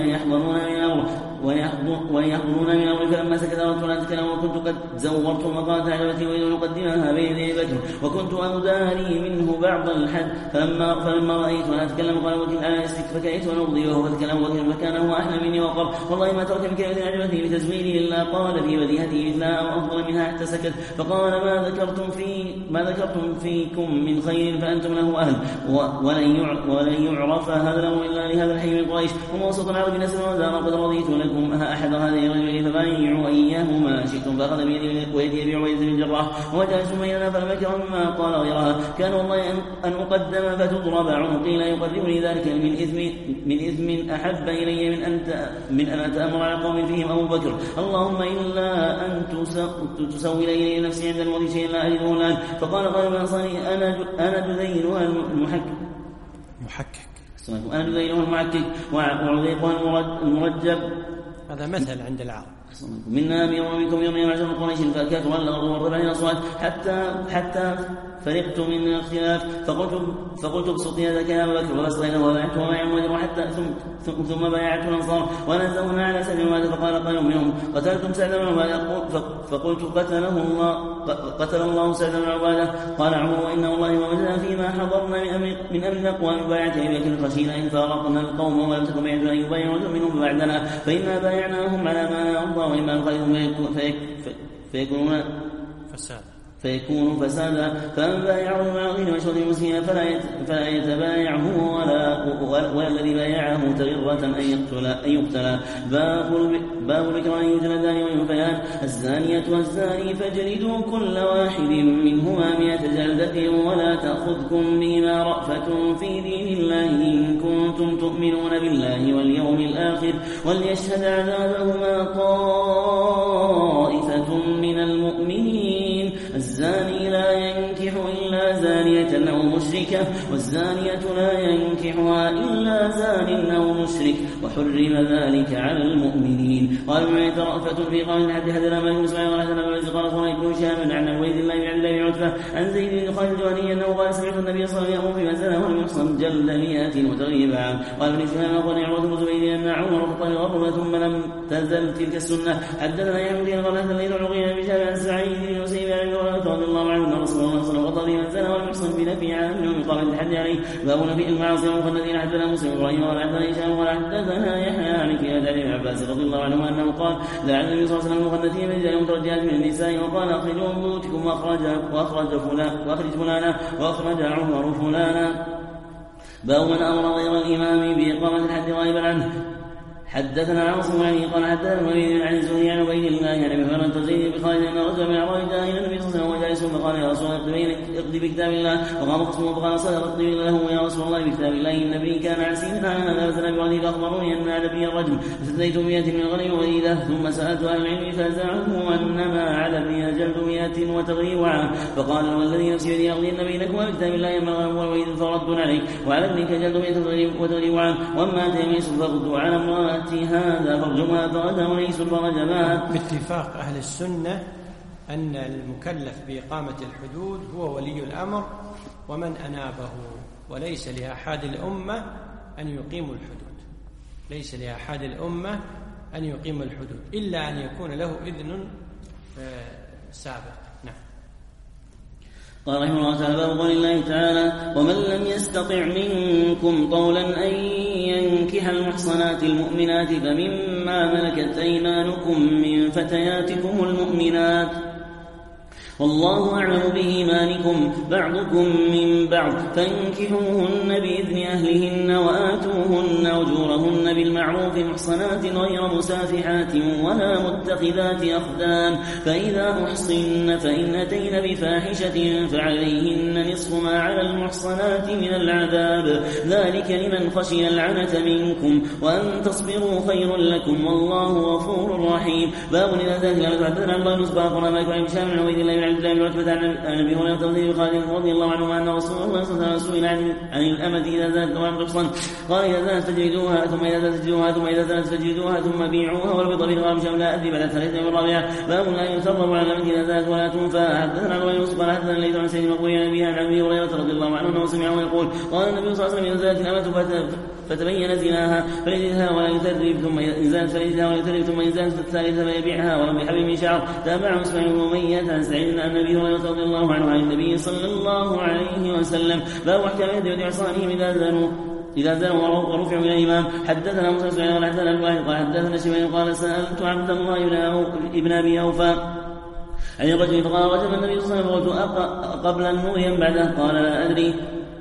ويحضرون من أمر فلما سكت أردت أن أتكلم وكنت قد زورت مقالة عجبتي وإذا أقدمها بين يدي بكر وكنت أداري منه بعض الحد فلما رأيت أن أتكلم قال وكل على يسلك فكأيت أن أغضيه فتكلم وكل مكان هو أحلى مني وقال والله ما ترك من كلمة عجبتني بتزويري إلا قال في بديهته مثلها أو أفضل منها حتى سكت فقال ما ذكرتم فيكم من خير فأنتم له أهل ولن يعرف هذا الأمر إلا لهذا الحي من قريش وموسط العرب بنسل وزار قد رضيت لكم أحد هذه الرجلين فبايعوا أيهما شئتم فأخذ بيدي ويدي بعبيدة بن الجراح وجلس بيننا فلم يكن مما قال غيرها كان والله أن أقدم فتضرب عنقي لا يقربني ذلك من إثم أحب إلي من أن أتأمر على قوم فيهم أبو بكر اللهم إلا أن تسوي لي نفسي عند الموت شيئا لا أجده الآن فقال قال الأنصاري أنا جذينها المحكك أنا جذينها المعكك وعضيقها المرجب هذا مثل عند العرب منا أمير ومنكم يوم معشر قريش فأكلت والأرض والربع الأصوات حتى فرقت من الاختلاف فقلت ابسط يدك يا ابا بكر فاستغنى وبايعته ومعي عمر وحتى ثم بايعته الانصار ونزلنا على سعد بن عباده فقال قائل منهم قتلتم سعد بن عباده فقلت قتل الله سعد بن عباده قال عمر وإنا والله ما وجدنا فيما حضرنا من امر اقوى من بايعه ابي بكر خشينا ان فارقنا القوم ولم تكن بيعتنا ان يبايعوا رجل منهم بعدنا فإنا بايعناهم على ما أرضى وإما نخالفهم فيكون فسادا فمن بايعه مع غير مشروط المسلمين فلا يتبايعه ولا الذي بايعه تغرة أن يقتل باب الإكراه يجلدان وينفيان الزانية والزاني فاجلدوا كل واحد منهما 100 جلدة ولا تأخذكم بما رأفة في دين الله إن كنتم تؤمنون بالله واليوم الآخر وليشهد عذابهما طائفة من المؤمنين الزاني لا ينكح إلا زانية أو مشركة والزانية لا ينكحها إلا زان أو مشرك وحرم ذلك على المؤمنين قال ابن رأفة في قول الحد حدنا مالك بن اسماعيل قال حدنا ابن قال قال ابن شهاب عن عبيد الله بن عبد الله بن عتبة شعبة عن زيد بن خالد الجهني أنه قال سمعت النبي صلى الله عليه وسلم في من زنى ولم يحصن جلد 100 وتغريب عام. قال ابن شهاب أخبرني عروة بن زبير أن عمر الخطاب غضب ثم لم تزل تلك السنة. حدثنا يحيى بن قال حدثنا العقيل بن شهاب عن سعيد بن مسيب عن رضي الله عنه أن رسول الله صلى الله عليه وسلم من زنى ولم يحصن بنفي عام من إقامة الحد عليه. باب نفي المعاصي والذين حدثنا مسلم إبراهيم وقال حدثنا هشام وقال حدثنا يحيى عن كلاب ابن عباس رضي الله عنه أنه قال لعن النبي صلى الله عليه وسلم المخنثين من رجال مترجلات من النساء وقال أخرجوا من بيوتكم وأخرج فلانا وأخرج عمر فلانا. باب من أمر غير الإمام بإقامة الحد غائبا عنه. حدثنا عاصم يعني قال حدثنا الوليد عن الزهري عن عبيد الله عن ابي هريره وزيد بن خالد ان رجلا من اعراب جاء الى النبي صلى الله عليه وسلم وجالس فقال يا رسول الله اقضي بكتاب الله. فقام خصمه فقال صدق اقضي له يا رسول الله بكتاب الله. النبي كان عسيرا على هذا فسال بوالدي فاخبروني ان على ابني الرجم فاستديت 100 من الغنم وليده ثم سالت اهل العلم فزعموا انما على ابني جلد 100 وتغريب عام. فقال والذي نفسي بيده اقضين بينكما بكتاب الله اما الغنم والوليد فرد عليك وعلى ابنك جلد 100 وتغريب عام. واما اتى يميس فاغدوا على امراتي هذا فرجمها فغدا وليس فرجمها. باتفاق أهل السنة أن المكلف بإقامة الحدود هو ولي الأمر ومن أنابه، وليس لأحد الأمة أن يقيموا الحدود، ليس لأحد الأمة أن يقيم الحدود إلا أن يكون له إذن سابق. نعم. قال رحمه الله تعالى باب قول الله تعالى ومن لم يستطع منكم طولا أن ينكح المحصنات المؤمنات فمما ملكت أيمانكم من فتياتكم المؤمنات والله أعلم بإيمانكم بعضكم من بعض فانكحوهن بإذن أهلهن وآتوهن أجورهن بالمعروف محصنات غير مسافحات ولا متخذات أخدان. فإذا أحصن فإن أتين بفاحشة فعليهن نصف ما على المحصنات من العذاب ذلك لمن خشي العنة منكم وأن تصبروا خير لكم والله غفور رحيم. باب إذا زادت الأمة حدثنا الله بن صباح قال مالك عن هشام بن عبيد الله بن عبد الله بن عتبة عن أبي هريرة رضي الله عنه أن رسول الله صلى الله عليه وسلم سئل عن الأمة إذا زادت ولم تحصن قال إذا زادت فاجلدوها ثم إذا زادت فاجلدوها ثم إذا زادت فاجلدوها ثم بيعوها ولو بضمير غير هشام لا أدري بعد ثلاثة من رابعة. باب لا يسرب على الأمة إذا زادت ولا تنفى. حدثنا عن يوسف قال حدثنا الليث عن سيد المقبول عن أبيه عن أبي هريرة رضي الله عنه أنه سمعه يقول قال النبي صلى الله عليه وسلم إذا زادت الأمة فتبين زناها فليجدها ولا يترب ثم إن زادت فليجدها ولا يترب ثم إن زادت الثالثة فيبيعها ولم بحبل من شعر. تابعه اسماعيل بن أمية عن سعيد عن أبي هريرة رضي الله عنه عن النبي صلى الله عليه وسلم. باب احكام يد عصانهم إذا زنوا ورفعوا إلى الإمام. حدثنا موسى بن قال حدثنا الواحد قال حدثنا شيبان قال سألت عبد الله ابن أبي أوفى عن الرجل فقال رجم النبي صلى الله عليه وسلم قبل النوم بعده قال لا أدري.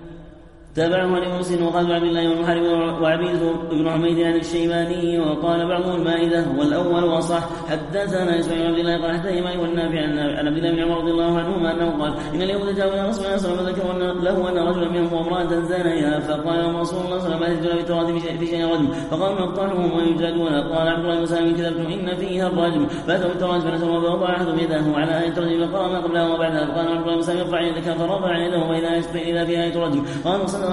تابعه عن موسى وقال عبد الله والمحارب وعبيد بن حميد عن الشيباني وقال بعضهم المائدة والأول وصح. حدثنا اسماعيل بن عبد الله قال حتى إمام والنافع عن عبد الله بن عمر رضي الله عنهما أنه قال إن اليهود جاءوا إلى رسول الله صلى الله عليه وسلم وذكروا له أن رجلا منهم وامرأة زانيا فقال رسول الله صلى الله عليه وسلم بالتوراة في شيء رجم فقالوا نقطعهم ويجلدون. قال عبد الله بن سالم كذبتم إن فيها الرجم فأتوا بالتوراة فنسوا فوضع أحدهم يده على آية الرجم فقرأ ما قبلها وبعدها فقال عبد الله بن سالم ارفع يدك فرفع يده وإذا فيها آية الرجم قال صلى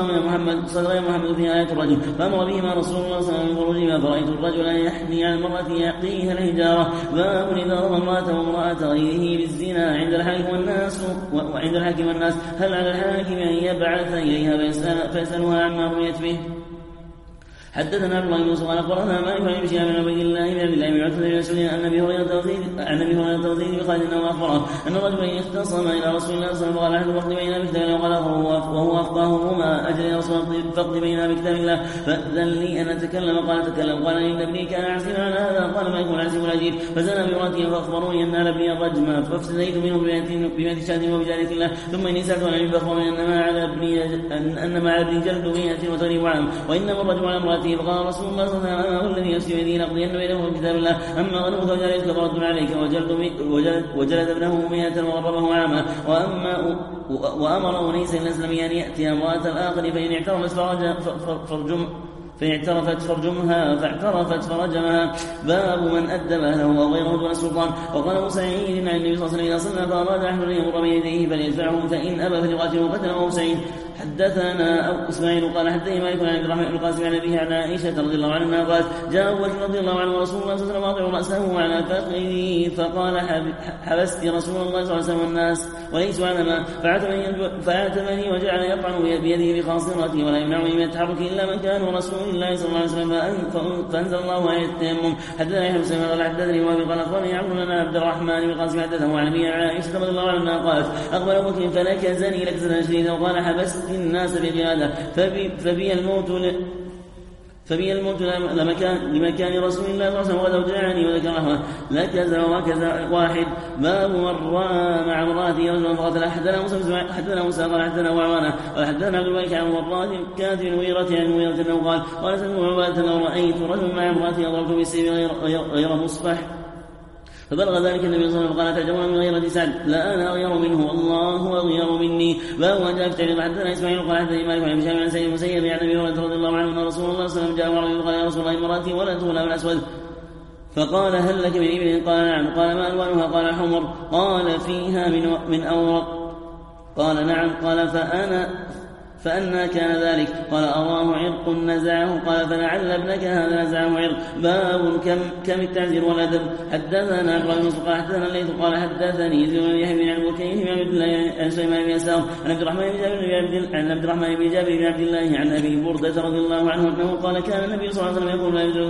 محمد فيها آية الرجم فأمر بهما رسول الله صلى الله عليه وسلم بخروجهما فرأيت الرجل يحني على المرأة يعطيها الحجارة. باب إذا رمى امرأة وامرأة غيره بالزنا عند الحاكم والناس هل على الحاكم أن يبعث إليها فيسألها عما رميت به. حدثنا عبد الله بن يوسف قال اخبرنا مالك عن ابن شهاب عن عبيد الله بن عبد الله بن عتبة بن مسعود عن ابي هريرة وزيد بن خالد انه اخبره ان رجلا اختصم الى رسول الله صلى الله عليه وسلم فقد بيننا بكتاب الله وقال وهو افقاههما اجل يا رسول الله فقد بيننا بكتاب الله فاذن لي ان اتكلم. قال تكلم. قال ان ابني كان عسيرا على هذا قال ما يكون عسير الاجير فزنى بامراته فاخبروني ان على ابني الرجم فافتديت منه ب100 شاة وبجارية الله ثم اني سالت عن ابي فاخبروني ان ما على ابني جلد 100 وتغريب عام وانما الرجم على امراته. فقال رسول الله صلى الله عليه وسلم والذي يسري بيده لأقضين بينه بكتاب الله أما غنمك وجاريتك فرد عليك وجلد ابنه 100 وغربه عاما. وأمر أنيسا الأسلمي أن يأتي امرأة الآخر فإن اعترفت فرجمها فاعترفت فرجمها. باب من أدب أهله أو غيره دون السلطان. وقال أبو سعيد عن النبي صلى الله عليه وسلم إذا صلى فأراد أحد أن يمر بيديه فليدفعه فإن أبى فليقاتله قتله أبو سعيد. حدثنا أو إسماعيل قال حدثني مالك عن عبد الرحمن بن القاسم عن أبيه عن عائشة رضي الله عنها قالت جاء أبو بكر رضي الله عنه ورسول الله صلى الله عليه وسلم واضع رأسه على فخذه فقال حبست رسول الله صلى الله عليه وسلم والناس وليس علما فعاتبني وجعل يطعن بيده بخاصرته ولا يمنعني من التحرك إلا من كان رسول الله صلى الله عليه وسلم فأنزل الله آية التيمم. حدثنا يحيى بن سليمان قال حدثني وابي قال أخبرني عمرو بن عبد الرحمن بن القاسم حدثه عن أبي عائشة رضي الله عنها قالت أقبل أبو بكر فنكزني لكزة شديدة وقال حبست الناس بقيادة فبي الموت لمكان رسول الله صلى الله عليه وسلم ولو جاءني وذكره لكذا وكذا واحد باب من رأى مع امرأته رجلا فقتل. حدثنا موسى قال حدثنا وعوانة قال حدثنا عبد الملك عن مرات كاتب المغيرة عن المغيرة أنه قال سمعت عبادة لو رأيت رجلا مع امرأته أضربت بالسيف غير مصفح فبلغ ذلك النبي صلى الله عليه وسلم قال تعجبون من غيرة سعد لا أنا أغير منه والله أغير مني. باب ما جاء في تعليق. حدثنا إسماعيل قال حدثني مالك عن هشام عن سعيد المسيب عن أبي هريرة رضي الله عنه أن رسول الله صلى الله عليه وسلم جاء ورجل قال يا رسول الله امرأتي ولدها غلام أسود فقال هل لك من إبل؟ قال نعم. قال ما ألوانها؟ قال حمر. قال فيها من أورق؟ قال نعم. قال فأنا كان ذلك؟ قال أراه عرق نزعه. قال فلعل ابنك هذا نزعه عرق. باب كم التعزير والأدب. حدثنا عبد الله بن مسعود قال حدثنا الليث قال حدثني زيد بن يحيى بن عن بكير بن عبد الله عن سليمان بن يسار عن عبد الرحمن بن جابر بن عبد الله عن أبي بردة رضي الله عنه أنه قال كان النبي صلى الله عليه وسلم يقول لا يدرك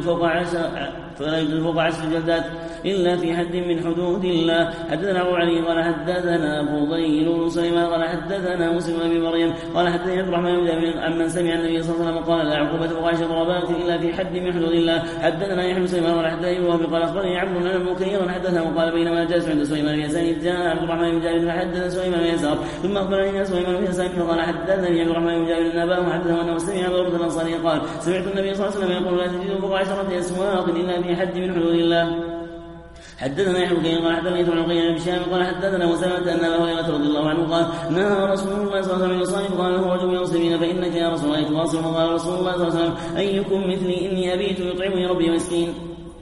فوق 10 جلدات إلا في حد من حدود الله. حدثنا أبو علي قال حدثنا فضيل بن سليمان قال حدثنا مسلم بن مريم قال حدثني عبد الرحمن بن جابر عمن سمع النبي صلى الله عليه وسلم قال لا عقوبة فوق 10 ضربات إلا في حد من حدود الله. حدثنا يحيى بن سليمان قال حدثني وهو قال أخبرني عمرو بن مكير حدثه قال بينما جالس عند سليمان بن يسار جاء عبد الرحمن بن جابر فحدث سليمان بن يسار ثم أخبرني سليمان بن يسار فقال حدثني عبد الرحمن بن جابر أن أباه حدثه أنه سمع أبا بردة الأنصاري قال سمعت النبي صلى الله عليه وسلم يقول لا تجد فوق 10 أسواق إلا في حد من حدود الله. حدثنا يحيى بن قال حدثنا ابن عقيل بن هشام قال حدثنا وسلمة أن أبا هريرة رضي الله عنه قال نهى رسول الله صلى الله عليه وسلم قال له رجل يوصيني فإنك يا رسول الله تواصل. قال رسول الله صلى الله عليه وسلم أيكم مثلي إني أبيت يطعمني ربي مسكين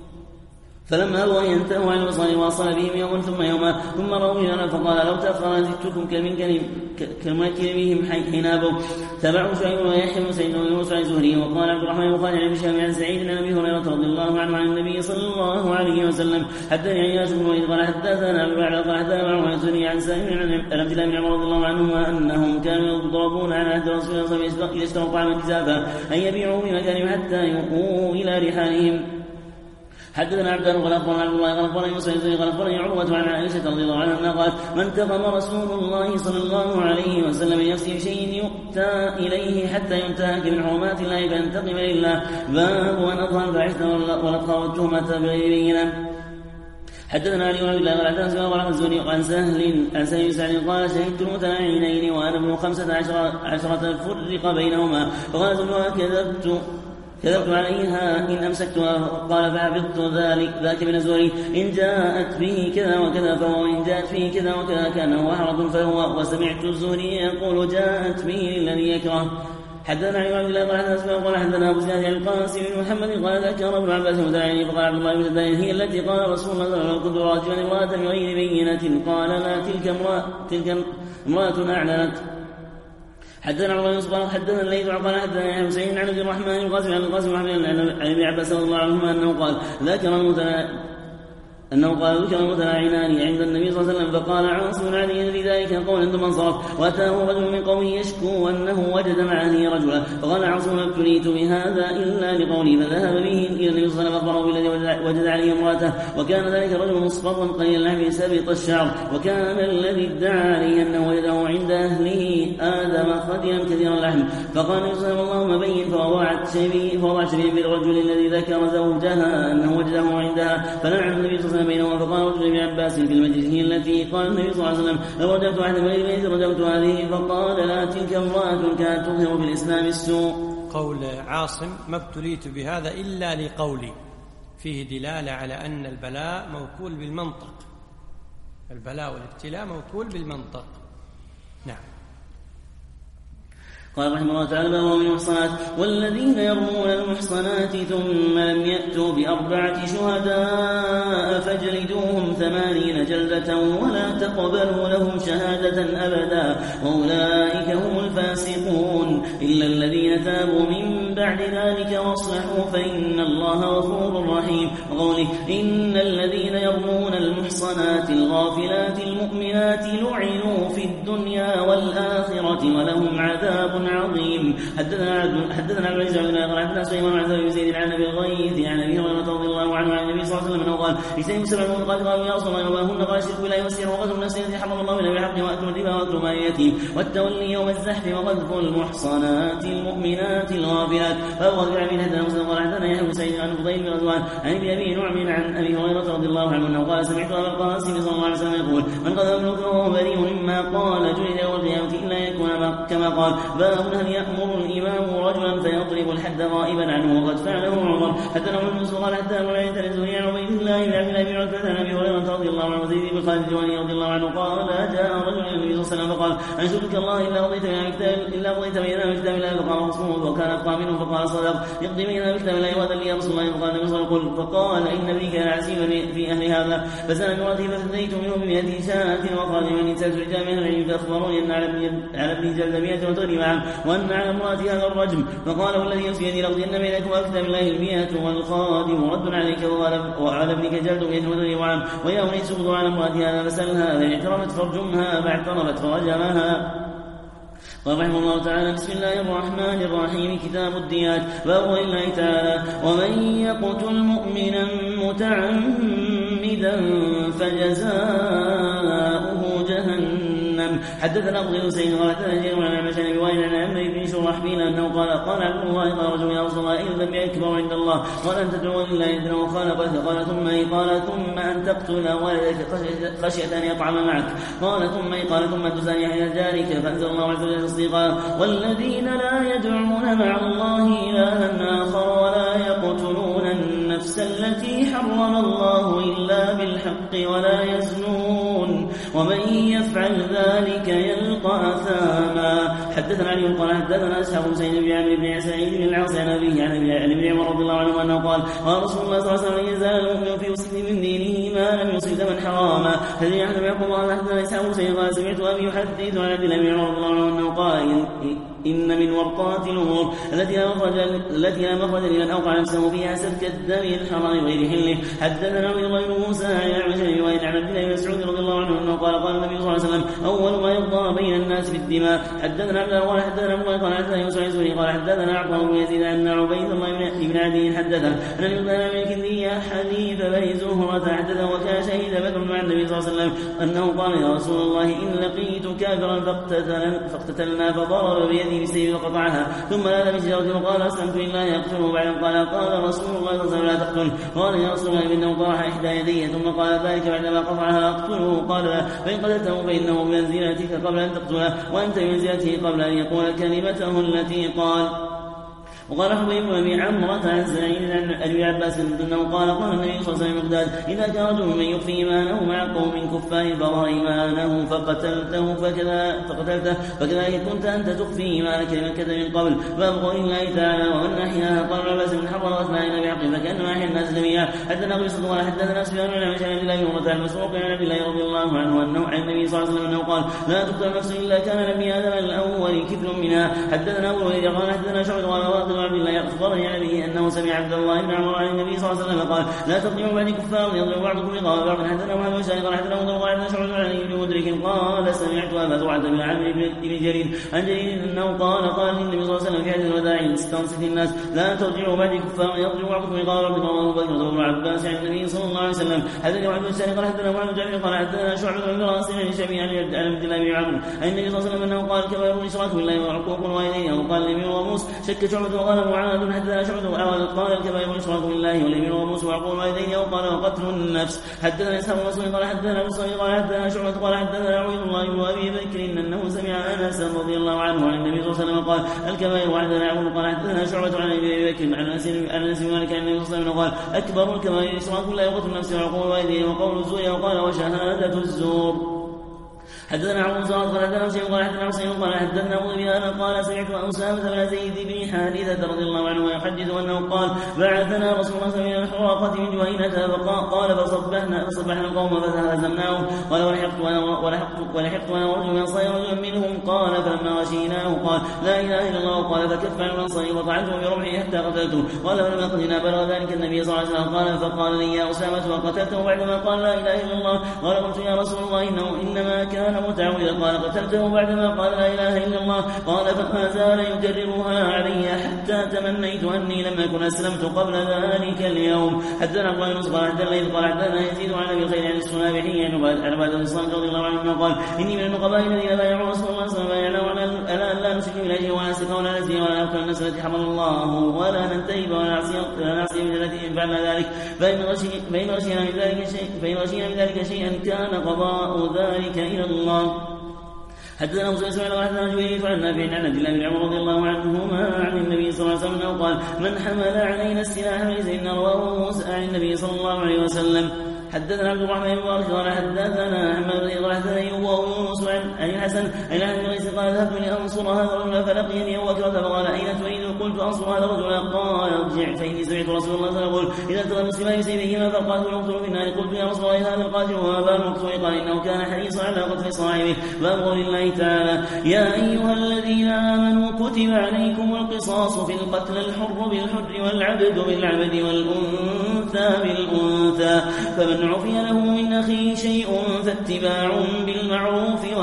فلما أبوا أن ينتهوا عن الوصال واصل بهم يوما ثم يوما ثم رأوا لنا فقال لو تأخر جئتكم كالمنكر بهم حين أبوا. تبعوا شعيب ويحيى بن سعيد ويونس عن زهري. وقال عبد الرحمن بن عن هشام عن سعيد عن أبي هريرة رضي الله عنه عن النبي صلى الله عليه وسلم حدثني عياش بن وليد قال حدثنا أبو يعلى قال حدثنا معه عن زهري عن سالم عن عبد الله بن عمر رضي الله عنهما أنهم كانوا يضربون على عهد رسول الله صلى الله عليه وسلم إذا اشتروا طعاما كسافا أن يبيعوا في مكانهم حتى يوقوا إلى رحالهم. حدثنا عبدان قال أخبرنا عبد الله قال أخبرني مسعود قال أخبرني عروة عن عائشة رضي الله عنها قالت ما انتقم رسول الله صلى الله عليه وسلم من نفسه شيء يؤتى إليه حتى ينتهك من حرمات الله فينتقم لله. باب أن أظهر الفاحشة والأطهار والتهمة بغير بينة. حدثنا علي بن عبد الله قال حدثنا سفيان قال الزهري عن سهل بن سعد قال شهدت المتلاعنين وأنا ابن 15 فرق بينهما فقال زوجها كذبت عليها إن أمسكتها. قال فحفظت ذاك من الزهري إن جاءت به كذا وكذا فهو وإن جاءت فيه كذا وكذا كان وحرة فهو. وسمعت الزهري يقول جاءت به الذي يكره. حدثنا علي بن عبد الله قال حدثنا قال حدثنا ابو زياد عن القاسم بن محمد قال ذكر ابن عباس متلاعني فقال عبد الله بن زيد هي التي قال رسول الله صلى الله عليه وسلم كنت راجلا امرأة بغير بينة قال لا تلك امرأة أعلنت. حدثنا عمر بن صباح حدثنا الليث قال حدثنا يحيى بن سعيد عن عبد الرحمن القاسم عن القاسم محمد عن ابن عباس رضي الله عنهما أنه قال ذكر المتلاعنان عند النبي صلى الله عليه وسلم فقال عاصم عليه في ذلك قولا ثم انصرف. واتاه رجل من قومه يشكو أنه وجد معه رجلا فقال عاصم ما ابتليت بهذا إلا لقولي فذهب به إلى النبي صلى الله عليه وسلم فأخبره بالذي وجد عليه امرأته وكان ذلك الرجل مصفرا قليل اللحم سبط الشعر وكان الذي ادعى عليه أنه وجده عند أهله آدم خديا كثير اللحم. فقال النبي صلى الله عليه وسلم اللهم بين فوضعت شبيه بالرجل الذي ذكر زوجها أنه وجده عندها فلعن النبي صلى الله عليه وسلم بينهما. فقال رجل ابن عباس في المجلس هي التي قال النبي صلى الله عليه وسلم لو رجعت أحد من البيت رجعت هذه. فقال لا تلك امرأة كانت تظهر بالإسلام السوء. قول عاصم ما ابتليت بهذا إلا لقولي فيه دلالة على أن البلاء موكول بالمنطق. البلاء والابتلاء موكول بالمنطق. نعم. قال رحمه الله تعالى: باب من المحصنات: والذين يرمون المحصنات ثم لم يأتوا ب4 شهداء فاجلدوهم 80 جلدة ولا تقبلوا لهم شهادة أبدا وأولئك هم الفاسقون إلا الذين تابوا من بعد ذلك واصلحوا فإن الله غفور رحيم. وقوله: إن الذين يرمون المحصنات الغافلات المؤمنات لعنوا في الدنيا والآخرة ولهم عذاب عظيم. حدثنا عبد العزيز بن قال حدثنا سليمان عن ابي زيد عن ابي الغيث عن ابي هريره رضي الله عنه عن النبي صلى الله عليه وسلم انه قال: اجتنبوا 7 موبقات. قالوا: يا رسول الله وما هن؟ قال: الشرك بالله والسحر وقتل النفس التي حرم الله الا بالحق واكل الربا واكل مال اليتيم والتولي يوم الزحف وقذف المحصنات المؤمنات الغافلات. فأبغض بن حدثنا مسلم قال حدثنا يحيى بن سعيد عن فضيل بن غزوان عن ابي نعم عن ابي هريره رضي الله عنه انه قال: سمعت ابا القاسم صلى الله عليه وسلم يقول: من قذف ابنه فهو بريء مما قال جلد يوم القيامه الا يكون كما قال. باب هل يأمر الإمام رجلا فيضرب الحد غائبا عنه وقد فعله عمر. حدثنا عمر بن قال حدثنا معاوية الزهري عن عبيد الله بن عبد الله بن عتبة عن أبي هريرة رضي الله عنه وزيد بن خالد الجواني رضي الله عنه قال: جاء رجل إلى النبي صلى الله عليه وسلم فقال: أنشدك الله إلا قضيت بيننا بكتاب الله. فقال: مصموم وكان أبقى منه. فقال: صدق، يقضي بيننا بكتاب الله وهذا لي يا رسول الله. فقال النبي صلى الله عليه وسلم: فقال: إن ابني كان عسيما في أهل هذا فسأل امرأتي فافتديت منه ب100 شاة وقال: من نساء رجال من العلم فأخبروني أن على ابني جلد 100 وتغني معه وأن على امرأتي هذا الرجم. فقال: والذي نفسي بيدي لأقضين بينكم وكتاب الله 100 والخادم رد عليك وعلى ابنك جلد 100 وتغني معه ويوم يسقط على امرأتي هذا فسألها فإن اعترفت فارجمها فاعترفت فرجمها. قال رحمه الله تعالى: بسم الله الرحمن الرحيم. كتاب الديات. باب الله تعالى: ومن يقتل مؤمنا متعمدا فجزاؤه جهنم. حدثنا أبو حسين قال حدثنا جرير عن عمش عن أبي وائل عن عمرو بن شرحبيل أنه قال: قال عبد الله قال رجل: يا رسول الله إن الذنب أكبر عند الله قال أن تدعو إلا يدنا وقال ثم أن تقتل ولدك خشية أن يطعم معك قال ثم أن تزاني عن جارك. فأنزل الله عز وجل تصديقا: والذين لا يدعون مع الله إلها آخر ولا يقتلون النفس التي حرم الله إلا بالحق ولا يزنون ومن يفعل ذلك يلقى أثاما. حدثنا علي قال حدثنا أصحاب سيد بن عمرو بن سعيد بن العاص عن أبيه عن ابن عمر رضي الله عنه أنه قال: قال رسول الله صلى الله عليه وسلم: يزال المؤمن في وسط من دينه ما لم يصب دما حراما. حدثني أحمد بن يعقوب قال حدثنا إسحاق سيد قال: سمعت أبي يحدث عن عبد الله بن عمر رضي الله عنه أنه قال: إن من ورطات الأمور التي لا مخرج لمن أوقع نفسه فيها سفك الدم الحرام غير حله. حدثنا عبد الله بن موسى عن عمشة وائل عن عبد الله بن مسعود رضي الله عنه أنه قال: قال النبي صلى الله عليه وسلم: أول ما يقضى بين الناس في الدماء. حدثنا عبد الله قال حدثنا أبو قال حدثنا يوسف بن زهري قال حدثنا عطاء بن يزيد أن عبيد الله بن عدي حدثه أن يقال من الكندي حديث بني زهرة حدثه وكان شهيد بدر مع النبي صلى الله عليه وسلم أنه قال: يا رسول الله إن لقيت كافرا فاقتتلنا فضرب بيده بالسيف وقطعها ثم نادى بشجرة وقال: أسلمت لله يقتله. بعد قال رسول الله صلى الله عليه وسلم: لا تقتل. قال: يا رسول الله إنه طرح إحدى يديه ثم قال ذلك بعدما قطعها: أقتله. قال: فإن قتلته فإنه بمنزلتك قبل أن تقتله وأنت بمنزلته قبل أن يقول كلمته التي قال. وقال حبيب بن أبي عمرة عن سعيد عن أبي عباس أنه قال: قال النبي صلى الله عليه وسلم: إذا كان رجل من يخفي إيمانه مع قوم كفار فظهر إيمانه فقتلته فكذلك كنت أنت تخفي إيمانك لمكة من قبل. باب قول الله تعالى: ومن أحياها. قال عباس بن حرم وأثناء إلى بعقل فكأنما أحيا الناس جميعا. حدثنا أبو يوسف قال حدثنا سفيان بن عمش عن الله بن عن مسروق عن عبد الله رضي الله عنه أنه عن النبي صلى الله عليه وسلم أنه قال: لا تقتل نفس إلا كان نبي آدم الأول كفل منها. حدثنا أبو الوليد قال حدثنا شعبة قال: واقد عبد الله أخبرني عن أبيه أنه سمع عبد الله بن عمر عن النبي صلى الله عليه وسلم قال: لا تقتلوا بعد كفار يضرب بعضكم رقاب بعض. حدثنا محمد بن سعيد قال حدثنا أبو قال حدثنا شعبة عن ابن مدرك قال: سمعت أبا زرعة بن عمرو بن جرير عن جرير أنه قال النبي صلى الله عليه وسلم في حديث الوداع: استنصت الناس لا ترجعوا بعد كفار يضرب بعضكم رقاب بعض. الله بكر وابن عباس عن النبي صلى الله عليه وسلم. حدثنا محمد بن سعيد قال حدثنا محمد بن جعفر قال حدثنا شعبة بن راسل عن شبيه عن عبد الله بن عمرو عن النبي صلى الله عليه وسلم أنه قال: كبائر الإشراك بالله وعقوق الوالدين. وقال اليمين والغموس. شك شعبة وقال معاذ حدثنا شعبة قال: الكبائر الإشراك بالله واليمين والغموس وعقوق الوالدين. وقال: وقتل النفس. حدثنا إسحاق بن مسعود قال حدثنا أبو صالح قال حدثنا شعبة قال حدثنا عبيد الله بن أبي بكر أنه سمع أنس رضي الله عنه عن النبي صلى الله عليه وسلم قال: الكبائر. وحدثنا عمرو قال حدثنا شعبة عن أبي بكر عن أنس بن مالك عن النبي صلى الله عليه وسلم قال: أكبر الكبائر الإشراك بالله وقتل النفس وعقوق الوالدين وقول الزور. وقال: وشهادة الزور. حدثنا عمرو بن سعد قال حدثنا شيخ قال حدثنا حسين قال حدثنا ابو بهذا قال سمعت اسامه بن زيد بن حارثه رضي الله عنه يحدث انه قال بعثنا رسول الله صلى الله عليه وسلم الى الحراقه من جهينه قال فصبحنا القوم فهزمناهم قال ولحقت انا ورجل من الانصار رجلا منهم قال فلما غشيناه قال لا اله الا الله قال فكف عن الانصار وطعنته برمحه حتى قتلته قال فلما قدنا بلغ ذلك النبي صلى الله عليه وسلم قال فقال لي يا اسامه وقتلته بعدما قال لا اله الا الله قال قلت يا رسول الله انما كان متعوذا قال قتلته بعدما قال لا اله الا الله قال فما زال يكررها علي حتى تمنيت اني لم اكن اسلمت قبل ذلك اليوم. حدثنا عبد الله بن قال حدثنا يزيد عن ابي الخير عن السنابحي عن عباده بن صامت رضي الله عنه قال اني من النقباء الذين بايعوا رسول الله صلى الله عليه وسلم الا لا نشرك بالله ولا نسرق ولا نزني ولا ناكل النفس التي حرم الله ولا ننتهب ولا نعصي من التي فعلنا ذلك فان غشينا من ذلك شيئا كان قضاء ذلك الى الله. حدثنا موسى بن اسماعيل قال حدثنا جبريل عن نافع عن عبد الله بن عمر رضي الله عنهما عن النبي صلى الله عليه وسلم قال من حمل علينا السلاح فليس منا رواه موسى عن النبي صلى الله عليه وسلم. حدثنا عبد الرحمن بن مبارك قال حدثنا احمد بن قال حدثنا ايوب ويونس عن الحسن عن بن قيس قال ذهبت لانصر هذا الرجل فلقيني ابو بكر فقال اين تريد؟ قلت انصر هذا الرجل قال ارجع فاني سمعت رسول الله صلى الله عليه وسلم يقول اذا التقى المسلمان بسيفيهما فالقاتل المقتول في النار. قلت يا رسول الله هذا القاتل وما بال المقتول؟ قال انه كان حريصا على قتل صاحبه. باب قول الله تعالى يا ايها الذين امنوا كتب عليكم القصاص في القتل الحر بالحر والعبد بالعبد والانثى بالانثى فمن عفي له من أخيه شيء فاتباع بالمعروف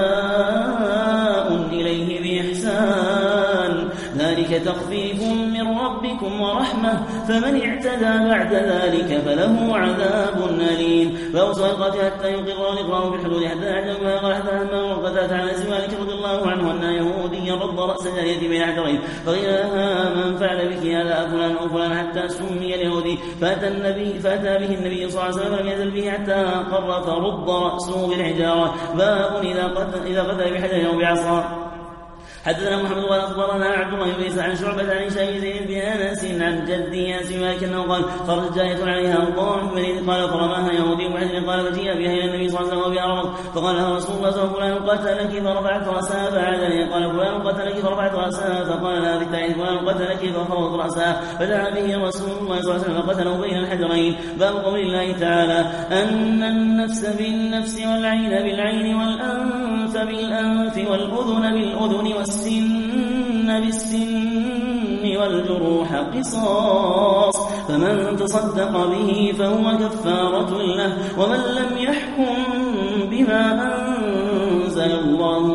واداء إليه بإحسان ذلك تخفيف من ربكم ورحمة فمن اعتدى بعد ذلك فله عذاب أليم. فأوصى القاتل حتى يقر الإقرار بالحدود. حتى أعلم قال حتى أما وقتات عن مالك رضي الله عنه أن يهوديا رد رأس جارية بين حجرين فقيل لها من فعل بك هذا فلان أو فلان حتى سمي اليهودي فأتى به النبي صلى الله عليه وسلم لم يزل به حتى قر فرد رأسه بالحجارة. باب إذا قتل بحجر أو بعصا. حدثنا محمد قال اخبرنا عبد الله بن عن شعبة عن شيخ زيد بن انس عن جدي انس مالك انه قال خرجت جارية عليها الله من قال فرماها يهودي بحجر قال فجيء بها الى النبي صلى الله عليه وسلم وبها فقال لها رسول الله صلى الله عليه وسلم فلان قتلك فرفعت راسها فعادني قال فلان قتلك فرفعت راسها فقال لها بالتعيد فلان قتلك فخوض راسها فدعا به رسول الله صلى الله عليه وسلم فقتله بين الحجرين. باب قول الله تعالى ان النفس بالنفس والعين بالعين والانف بالانف والاذن بالاذن والسن بالسن والجروح قصاص فمن تصدق به فهو كفارة له ومن لم يحكم بما أنزل الله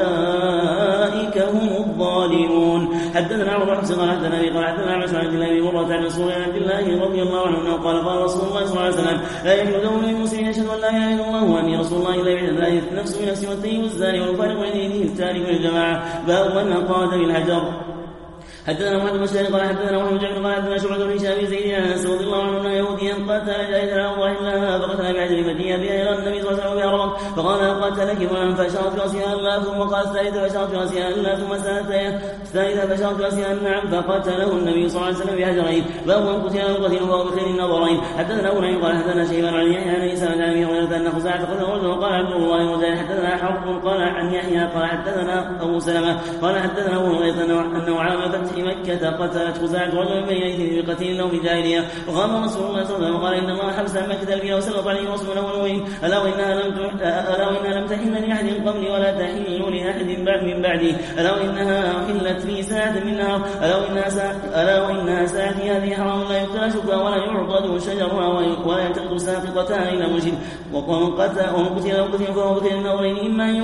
فأولئك هم الظالمون. حدثنا عمرو بن حفص قال حدثنا ابي قال حدثنا عن عبد الله بن مرة عن رسول الله رضي الله عنه قال قال رسول الله صلى الله عليه وسلم لا يحل دم المسلم يشهد ان لا اله الا الله واني رسول الله الا بعد ذلك نفس بنفس والطيب والزاني والفارق ولدينه التارك للجماعه. باب من قاد بالحجر. حدثنا محمد بن مسلم قال حدثنا محمد بن جعفر قال حدثنا شعبة بن هشام بن زيد عن انس رضي الله عنه ان يهوديا قتل جارية على الله لها فقتل بعجل فجيء بها الى النبي صلى الله عليه وسلم بها فقال قتلك فلان فاشارت براسها لا ثم قال الثالثة فاشارت براسها لا ثم الثالثة فاشارت براسها نعم فقتله النبي صلى الله عليه وسلم بحجرين. باب من قتل القتيل فهو بخير النظرين. حدثنا ابو نعيم قال حدثنا شيبان عن يحيى عن عيسى عن ابي هريرة ان خزاعة قتله رجل وقال عبد الله وزيد حدثنا حرب قال عن يحيى قال حدثنا ابو سلمة قال حدثنا ابو هريرة انه عام فتح مكة قتلت خزاعة رجلا بين يديه بقتيل لهم بجاهلية وقام رسول الله صلى الله عليه وسلم وقال ان الله حبس عن مكة البيئة وسلط عليه رسوله ونوره الا وانها لم تحل لاحد قبلي ولا تحل لاحد من بعدي الا وانها احلت في ساعة من نهار الا وانها ساعتي هذه حرام لا يقتل شكرا ولا يعضد شجرها ولا يلتقط ساقطتها الى مرشد ومن قتل فهو بخير النظرين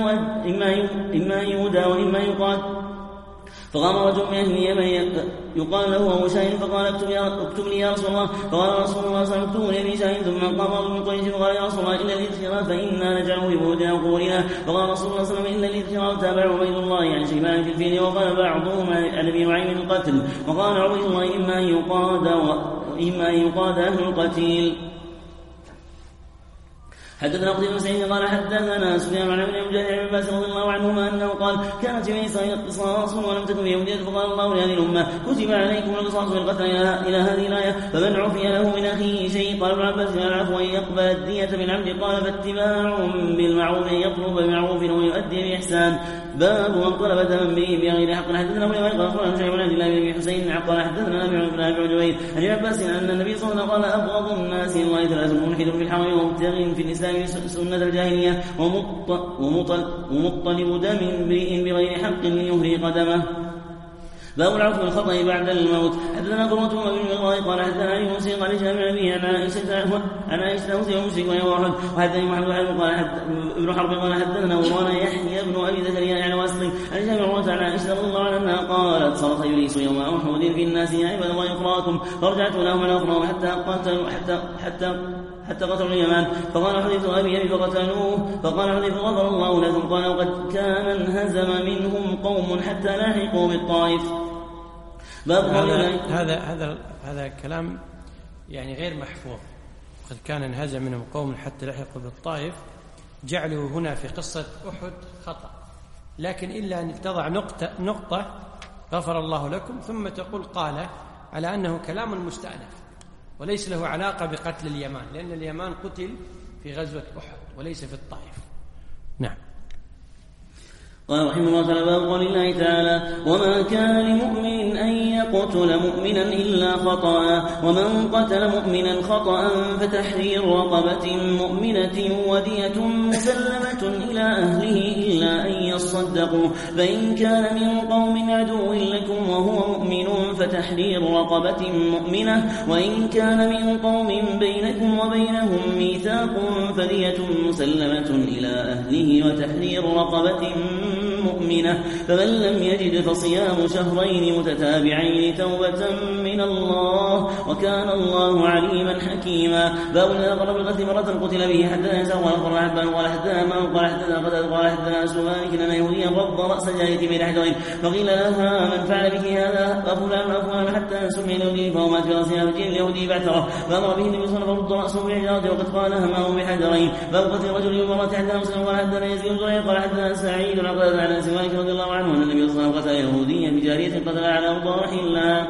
اما يهدى واما يقاد. فقام رجل من أهل اليمن يقال له أبو شاهين فقال اكتب لي يا رسول الله. فقال رسول الله صلى الله عليه وسلم اكتبوا لي شاهين. ثم قام رجل من قريش فقال يا رسول الله إلا الإذخار فإنا نجعله في بيوتنا وقبورنا. فقال رسول الله صلى الله عليه وسلم إلا الإذخار تابعه عبيد الله عن شيبان في الفيل وقال بعضهم عن أبي نعيم القتل وقال عبيد الله إما أن يقاد أهل القتيل. حدثنا قتيبة بن سعيد قال حدثنا سفيان عن ابن مجاهد عن عباس رضي الله عنهما انه قال قال كانت في بني إسرائيل قصاص ولم تكن في يهودية فقال الله لهذه الأمة كتب عليكم القصاص في القتل إلى هذه الآية فمن عفي له من أخيه شيء قال ابن عباس العفو أن يقبل الدية بالعمد قال فاتباع بالمعروف أن يطلب بمعروف ويؤدي بإحسان. باب من طلب دما بغير حق. حدثنا ابو يوسف قال اخبرنا شيخ بن عبد الله بن حسين قال حدثنا ابي بن جبير عن ابن عباس ان النبي صلى الله عليه وسلم قال ابغض الناس الى الله ثلاث ملحد في الحرم ومبتغ في الاسلام سنه الجاهليه ومطلب دم امرئ بغير حق ليهري قدمه. باب العفو بالخطأ بعد الموت. حدثنا قرة بن الله قال حدثنا علي بن سيق عن جابر بن عن عائشة وسيم مشرك وهو واحد وحدثني محمد بن حرب قال حدثنا ورانا يحيى بن ابي زكريا عن واسلم عن جابر عن عائشة رضي الله عنها قالت صرخ ابليس يوم احد في الناس يا عباد الله اخراكم فرجعت لهم على اخراهم حتى قتلوا اليمان فقال حديث أبي فقتلوه فقال حديث غفر الله لكم قال وقد كان انهزم منهم قوم حتى لاحقوا بالطائف. هذا كلام يعني غير محفوظ. قد كان انهزم منهم قوم حتى لحقوا بالطائف جعلوا هنا في قصة أحد خطأ، لكن إلا أن تضع نقطة غفر الله لكم ثم تقول قال على أنه كلام مستأنف وليس له علاقة بقتل اليمان، لأن اليمان قتل في غزوة أحد وليس في الطائف. نعم. قال رحمه الله تعالى باب قول الله تعالى وما كان لمؤمن أن يقتل مؤمنا إلا خطأ ومن قتل مؤمنا خطأ فتحرير رقبة مؤمنة ودية مسلمة إلى أهله إلا أن يصدقوا فإن كان من قوم عدو لكم وهو مؤمن فتحرير رقبة مؤمنة وإن كان من قوم بينكم وبينهم ميثاق فدية مسلمة إلى أهله وتحرير رقبة مؤمنة فمن لم يجد فصيام شهرين متتابعين توبة من الله وكان الله عليما حكيما. باب إذا قرب القتل مرة قتل به حدثنا يسار وأخبر حبان قال حدثنا ما قال حدثنا قتل قال حدثنا سمالك أن يهوديا رب رأس جارية بين حجرين فقيل لها من فعل بك هذا ففلان حتى سمع اليهودي فهو مات في رأسها فجيل اليهودي بعثره فأمر به النبي صلى الله عليه وسلم فرد رأسه بالحجارة وقد قال همه بحجرين. باب قتل الرجل بمرة حدثنا مسلم قال حدثنا يزيد بن قال حدثنا سعيد عن سمالك رضي الله عنه أن النبي صلى الله عليه وسلم قتل يهوديا بجارية قتلها على أوضاح الله.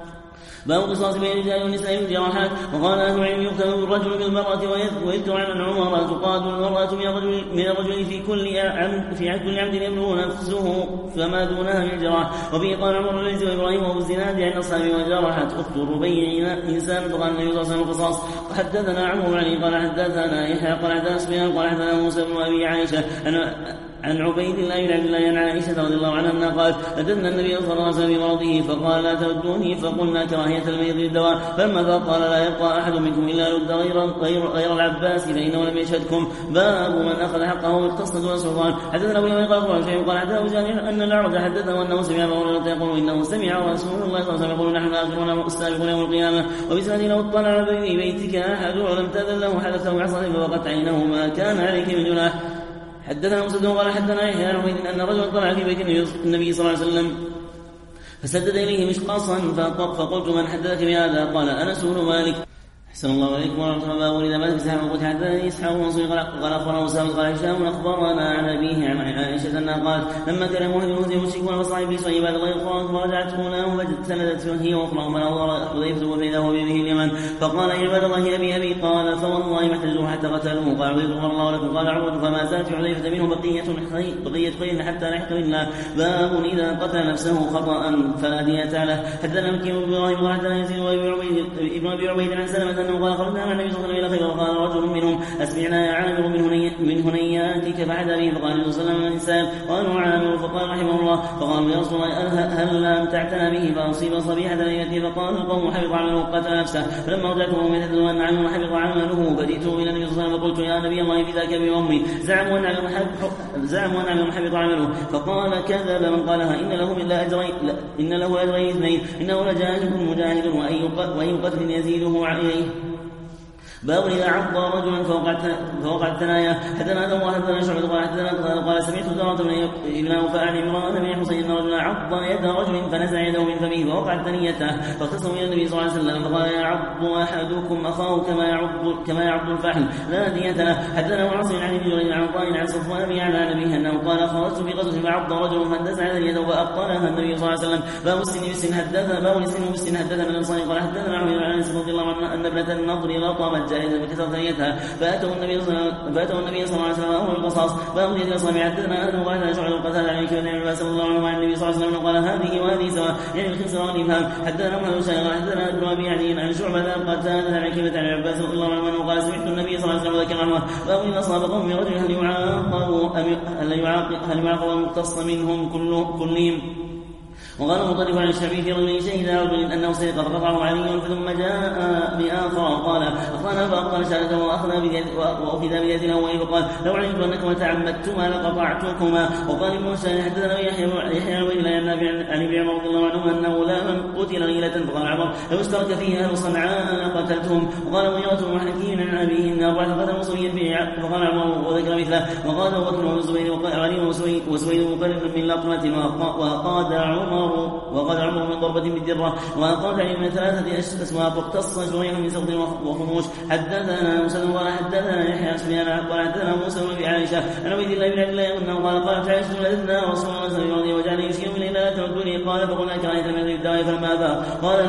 باب قصاص بين الرجال والنساء بالجراحات. وقال أهل العلم يقتل الرجل بالمرأة ويذكر عن عمر تقاد المرأة من الرجل في كل عمد يبلغ نفسه فما دونها من الجراح. وفيه قال عمر العز وإبراهيم وأبو الزناد عن أصحابه وجرحت أخت الربيع إنسان فقال النبي صلى الله عليه وسلم القصاص. حدثنا عمرو علي قال حدثنا يحيى قال حدثنا سفيان قال حدثنا موسى بن أبي عائشة عن عبيد الله بن عبد الله عن عائشة رضي الله عنها أنها قالت أتتنا النبي صلى الله عليه وسلم بمرضه فقال لا تردوني فقلنا كراهية المريض للدواء فلما قال لا يبقى أحد منكم إلا رد غير العباس فإنه لم يشهدكم. باب من أخذ حقه واقتص دون سلطان. حدثنا أبو يوم قال شيء قال حدثنا أبو جابر أن الأعرج حدثه أنه سمع أبا هريرة يقول إنه سمع رسول الله صلى الله عليه وسلم يقول نحن الآخرون السابقون يوم القيامة وبسند لو اطلع في بيتك أحد ولم تأذن له حدثه عصا فوقت عينه ما كان عليك من جناح. حدثنا مسدد قال حدثنا يحيى عن عبيد أن رجلا طلع في بيت النبي صلى الله عليه وسلم فسدد إليه مشقاصا فقلت من حدثك بهذا قال أنس بن مالك. أحسن الله عليكم ورحمة الله وبركاته. مات في ساعة وقلت حدثني إسحاق ومنصور قال أخبرنا أسامة قال هشام أخبرنا عن أبيه عن عائشة أنها قالت لما كان مهدي المشركون وصاحب بن سعيد بعد غير القرآن فرجعت هنا فسندت هي وأخرى فنظر حذيفة فإذا هو بيده اليمن فقال يا عباد الله أبي قال فوالله ما احتجوا حتى قتلوه قال حذيفة غفر الله لكم قال عروة فما زالت حذيفة منه بقية خير حتى لحق بالله. باب إذا قتل نفسه خطأ فلا دية له. حدثنا مكي بن إبراهيم قال حدثنا يزيد ابن أبي عبيد عن سلمة أنه قال خرجنا مع النبي صلى الله عليه وسلم إلى خيبر وقال رجل منهم أسمعنا يا عامر من هنياتك فحدى به فقال النبي صلى الله عليه وسلم الإنسان قالوا عامر فقال رحمه الله فقالوا يا رسول الله هل أمتعتنا به فأصيب صبيحة ليلته فقال القوم حبط عمله قتل نفسه. فلما رجعت وهم يتحدثون أن عامر حبط عمله فجئت إلى النبي صلى الله عليه وسلم فقلت يا نبي الله في ذاك أبي وأمي زعموا أن عامر حبط عمله فقال كذب من قالها إن له أجرين اثنين إنه لجاهد مجاهد وأي قتل يزيده عليه. باب إذا عض رجلا فوقع الثنايا. حدثنا أبو الله حدثنا شعبة قال حدثنا قال سمعت زرارة بن وفاء عن عمران بن حسين أن رجلا عض يد رجل فنزع يده من فمه فوقعت ثنيته فاختصموا إلى النبي صلى الله عليه وسلم فقال يعض أحدكم أخاه كما يعض الفحل لا دية له. حدثنا أبو عاصم عن ابن جريج عن عطاء عن صفوان بن على نبيه أنه قال خرجت في غزوة فعض رجل فاندزع يده فأبطلها النبي صلى الله عليه وسلم. باب السن بالسن حدثنا الأنصاري قال حدثنا عمرو بن أنس رضي الله عنه أن ابنة النضر لطمت جارية فكسرت ثنيتها فأتوا النبي صلى الله عليه وسلم وأمر القصاص. باب الذي أصابع حدثنا أنه قال شعر القتال عن كبير بن عباس رضي الله عنه عن النبي صلى الله عليه وسلم قال هذه وهذه سواء يعني الخنصر والإبهام. حدثنا محمد بن سلمة حدثنا ابن أبي عدي عن شعبة قتال عن كبير بن عباس رضي الله عنه قال سمعت النبي صلى الله عليه وسلم ذكر عنه. باب إذا أصاب قوم رجل هل يعاقب المقتص منهم كلهم. وقال مطرف عن الشعبي في رجل شهد رجل أنه سرق فقطعه علي ثم جاء بآخر وقال أخطأنا فأبطل شهادته وأخذ بيد الأول فقال لو علمت أنكما تعمدتما لقطعتكما. وقال ابن مسلم حدثنا يحيى الويل عن ابن عمر رضي الله عنه أنه لا من قتل غيلة فقال عمر لو اشترك فيه أهل صنعاء لقتلتهم. وقال مغيرة بن حكيم عن أبيه إن أربعة قتلوا صبيا فقال عمر وذكر مثله. وقال أبو بكر والزبير وعلي وسويد مقرب من لقمة وقال عمر من ضربة بالدرة. وقال علي من 3 أسواق واقتص شريح من سقط وخموش. حدثنا مسلم قال حدثنا يحيى سفيان قال حدثنا موسى بن عائشة أنا عبد الله بن عبد الله أنه قال قالت عائشة لدنا رسول الله صلى الله عليه وسلم وجعل يشير إلى لا تردني قال فقلنا كراهية من الدواء فلما أبى قال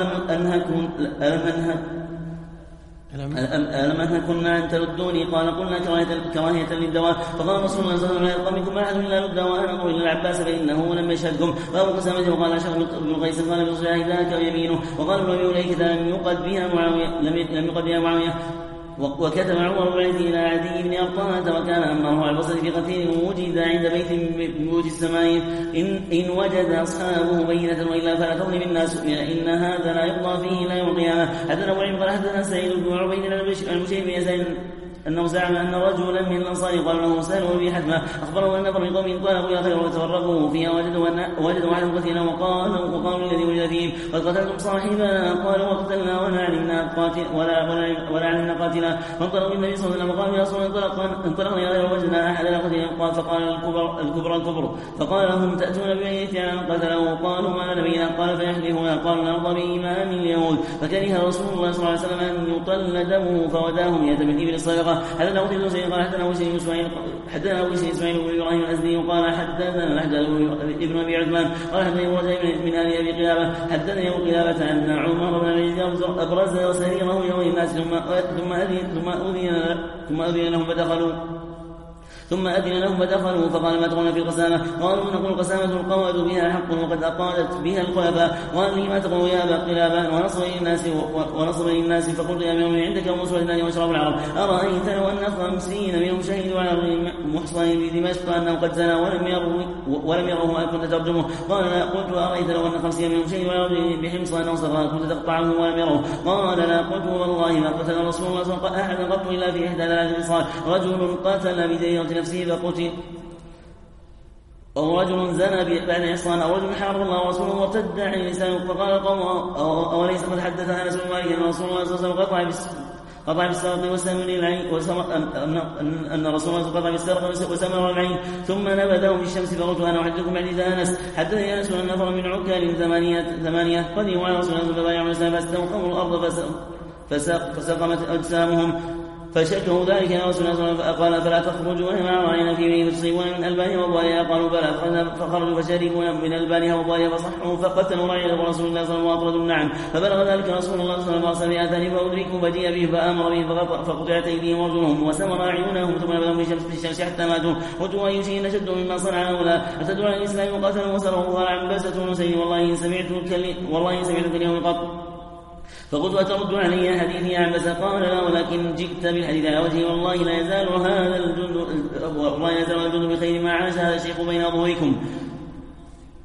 ألم أنهكن أن تردوني قال قلنا كراهية للدواء. فقال رسول الله صلى الله عليه وسلم لا يلقى منكم أحد إلا رد وأنا أنظر إلى العباس فإنه لم يشهدكم. باب قسامته وقال أشهر بن قيس قال ابن صلاح ذاك يمينه. وقال ابن أبي أولئك لم يقد بها معاوية وكتب عمر بن إلى عدي بن أرطانة وكان أمره على البصر في قتيل وجد عند بيت من بيوت السماء إن وجد أصحابه بينة وإلا فلا تظلم الناس إن هذا لا يقضى فيه إلا يوم القيامة. حدثنا أبو عمرو قال حدثنا سعيد بن عبيد المشير بن يزيد أنه زعم أن رجلا من الأنصار قال له سألوا به حتما أخبره أن نفر من قوم طالبوا إلى خير وتفرقوا فيها وجدوا أحد قتيلا وقالوا الذي ولد فيهم قد قتلتم صاحبنا قالوا وقتلنا ولا علمنا قاتلا. فانطلقوا بالنبي صلى الله عليه وسلم وقالوا يا رسول الله انطلقنا إلى غير وجدنا أحد قتيلا فقال الكبر فقال لهم تأتون بميت عن قتله قالوا ما نبينا قال فيحلفون قالوا نرضى بإيمان اليهود. فكره رسول الله صلى الله عليه وسلم أن يطل دمه فوداهم يد بالإبل الصدقة. حدثنا أبو سعيد قال حدثنا أبو إسماعيل بن إبراهيم الأزدي وقال حدثنا الأحدث ابن أبي عثمان قال حدثني رجل من آل أبي قلابة حدثني أبو قلابة أن عمر بن العزيز أبرز سريره يوم الناس ثم أذن لهم فدخلوا فقال ما تقولون في القسامة؟ قالوا نقول قسامة القواعد بها حق وقد أقالت بها الخلفاء. قال لي ما تقول يا أبا قلابة ونصب للناس فقلت يا أمير عندك ومسودان وشراب العرب أرأيت لو أن 50 منهم شهدوا على رجل محصن بدمشق أنه قد زنى ولم يره ما كنت ترجمه؟ قال لا. قلت أرأيت لو أن 50 منهم شهدوا على رجل بحمص أنه صغر كنت تقطعه ولم يره؟ قال لا. قلت والله ما قتل رسول الله صلى الله عليه وسلم أحدا قط إلا في 11 خصال رجل قتل بديرة نفسه فقتل أو رجل زنى بعد عصيان أو رجل حارب الله ورسوله وارتد عن الإسلام. فقال القوم أوليس قد حدث أنس بن مالك أن رسول الله صلى الله عليه وسلم قطع بالسرق وسمر العين أن رسول الله قطع بالسرق وسمر العين ثم نبذه في الشمس. فقلت أنا أحدثكم حديث أنس. حدثني أنس أن نفر من عكال ثمانية قدموا على رسول الله فبايعوا الإسلام فاستوقموا الأرض فسقمت أجسامهم فشكوا ذلك يا رسول الله فقال فلا تخرجوا ما رأينا فيه فتصيبون من ألبانها وضالها. قالوا بلى فخرجوا فشربوا من ألبانها وضالها فصحوا فقتلوا رأي رسول الله صلى الله عليه وسلم النعم. فبلغ ذلك رسول الله صلى الله عليه وسلم فأدركوا فجيء به فأمر به فقطعت أيديهم وارجلهم وسمر أعينهم ثم نبذهم في الشمس حتى ماتوا. قلت أي شيء نشد مما صنع هؤلاء أتدعوا على الإسلام وقتلوا وسروا. قال عنبسة بن سيد والله إن سمعتك اليوم قط. فقلت أترد علي حديثي يا عباس؟ قال لا ولكن جئت بالحديث على وجهه والله لا يزال هذا الجند بخير ما عاش هذا الشيخ بين أظهركم.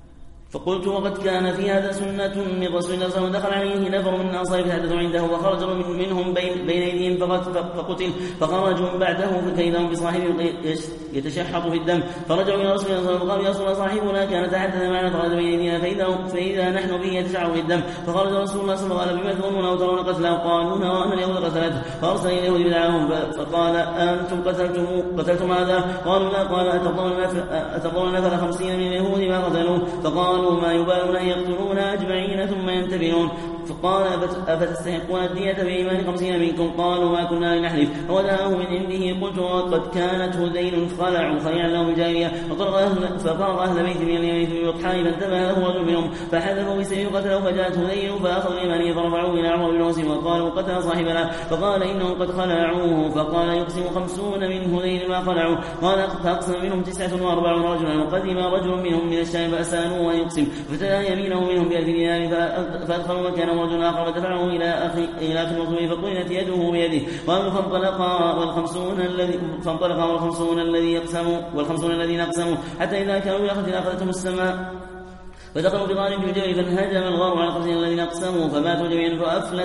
فقلت وقد كان في هذا سنة من رسول الله صلى الله عليه وسلم. دخل عليه نفر من الأنصار فتحدثوا عنده فخرج منهم بين أيديهم فقتل، فخرجوا بعده فإذا هم بصاحبهم يتشحط في الدم، فرجعوا إلى رسول الله صلى الله عليه وسلم فقالوا يا رسول الله صاحبنا كان تحدث معنا فخرج بين أيدينا فإذا نحن به يتشحط في الدم، فخرج رسول الله صلى الله عليه وسلم بما تظنون أو ترون قتله؟ قالوا نرى أن اليهود قتلته، فأرسل إلى اليهود بدعاهم فقال أنتم قتلتم هذا؟ قالوا لا. قال أترضون نفر 50 من اليهود ما قتلوه؟ فقالوا ما يبالون أن يقتلون أجمعين ثم ينتبهون. فقال أفتستحقون الدية بإيمان 50 منكم؟ قالوا ما كنا لنحلف. فودعه من عنده. قلت وقد كانت هذيل خلعا لهم الجاهلية، ففرغ أهل بيت من اليمين في بطحان فانتبه له رجل منهم فحذفوا بسيف قتله، فجاءت هذيل فأخذوا اليمانية فرفعوه إلى عمر بن مسلم وقالوا قتل صاحبنا، فقال إنهم قد خلعوه. فقال يقسم 50 من هذيل ما خلعوا. قال فأقسم منهم 49 رجلا، وقدم رجل منهم من الشام فأسألوه أن يقسم، فتلا يمينه منهم ب1000 دينار فأدخلوا مكانه رجل آخر فدفعه إلى أخي المظلوم فقلت يده بيده. قالوا والخمسون الذين أقسموا حتى إذا كانوا بأخذ أخذتهم السماء فدخلوا بغار في الجبل فانهجم الغار على 50 الذين أقسموا فماتوا جميعا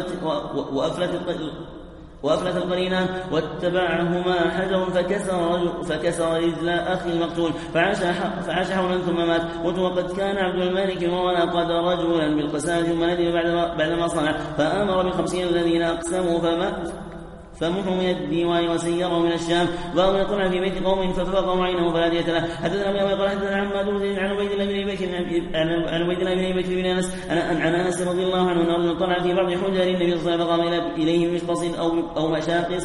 وأفلت القرينان واتبعهما حجر فكسر رجل أخي المقتول فعاش حولا ثم مات. قلت وقد كان عبد الملك مروان قد رجلا بالقسام ثم ندم بعدما صنع فأمر ب50 الذين أقسموا فمحوا من الديوان وسيروا من الشام. باب يطلع في بيت قوم ففقوا عينه فلا دية له. حدثنا ابي قال حدثنا عماد بن عن عبيد الله بن بكر بن انس عن انس رضي الله عنه انه رجل طلع في بعض حجر النبي صلى الله عليه وسلم فقام اليه بمشقص او مشاقص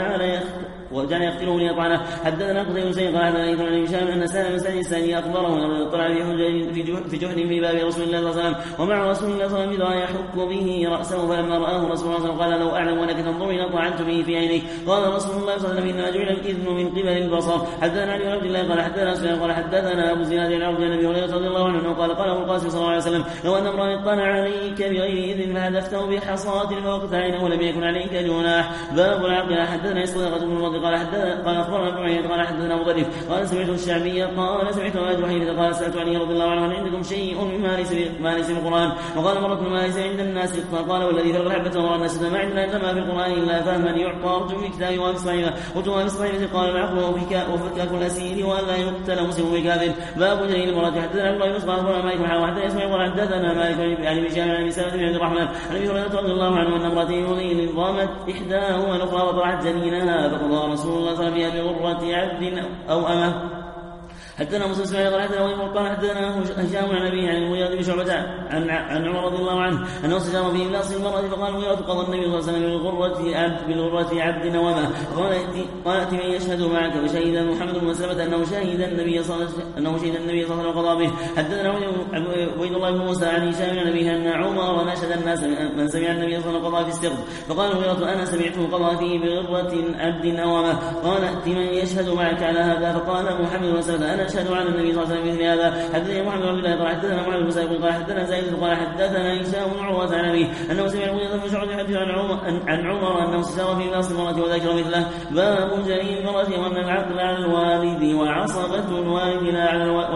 وجعل يقتله ليطعنه. حدثنا قتيبة بن سعيد قال حدثنا عن هشام ان سالم بن السعدي اخبره انه طلع في حجر في جحر في باب رسول الله صلى الله عليه وسلم ومع رسول الله صلى الله عليه وسلم يحك به راسه، فلما راه رسول الله صلى الله عليه وسلم قال لو اعلم انك تنظر لطعنت به في عينيك. قال رسول الله صلى الله عليه وسلم انما جعل الاذن من قبل البصر. حدثنا علي بن عبد الله قال حدثنا سفيان قال حدثنا ابو زناد عن عبد النبي رضي الله عنه قال ابو القاسم صلى الله عليه وسلم لو ان امرا اطلع عليك بغير اذن فهدفته بحصاة فوقت عينه ولم يكن عليك جناح. باب العقل. حدثنا اسحاق بن الرضي قال اخبرنا ابن عيينة قال حدثنا مضرف قال سمعت الشعبي قال سمعت ابي حنيفة قال سالت علي رضي الله عنه عندكم شيء مما ليس في القران؟ وقال مرة ما ليس عند الناس قال والذي فرق الحبة وراء الناس ما عندنا انما في القران الا فهما يعطى رجل في كتاب وفي صحيفة قال العقل وفكاك الاسير ولا يقتل مسلم بكافر. باب جليل المراد. حدثنا الله بن قال اخبرنا مالك وحدثنا اسماعيل قال حدثنا مالك يعني بشام عن سلمة بن عبد الرحمن عن ابي هريرة رضي الله عنه ان امرأتين ضامت احداهما الاخرى وطلعت جنينها فقضى رسول الله صلى الله عليه وسلم بغرة عبد او امه. حدثنا موسى اسماعيل قال حدثنا ابي قال حدثنا هشام عن ابي عن المغيرة بن شعبة عن عمر رضي الله عنه انه استجار في املاص المرأة فقال المغيرة قضى النبي صلى الله عليه وسلم بالغرة عبد نومه. قال ائت من يشهد معك فشهد محمد بن مسلمة انه شهد النبي صلى الله عليه وسلم وقضى به. حدثنا عبيد الله بن موسى عن هشام عن ابيه ان عمر ناشد الناس من سمع النبي صلى الله عليه وسلم قضى في السرد فقال المغيرة انا سمعته قضى فيه بغرة عبد نومه. قال ائت من يشهد معك على هذا فقال محمد بن مسلمة انا اشهد عن النبي صلى الله عليه وسلم مثل هذا. حدثنا محمد بن عبد الله قال حدثنا محمد بن سعيد قال حدثنا زيد قال حدثنا هشام بن عروة عن ابيه انه سمع المغيرة بن شعبة يحدث عن عمر انه استشار في ناس المرأة وذكر مثله. باب جليل المرأة وان العقل على الوالد وعصبة الوالد لا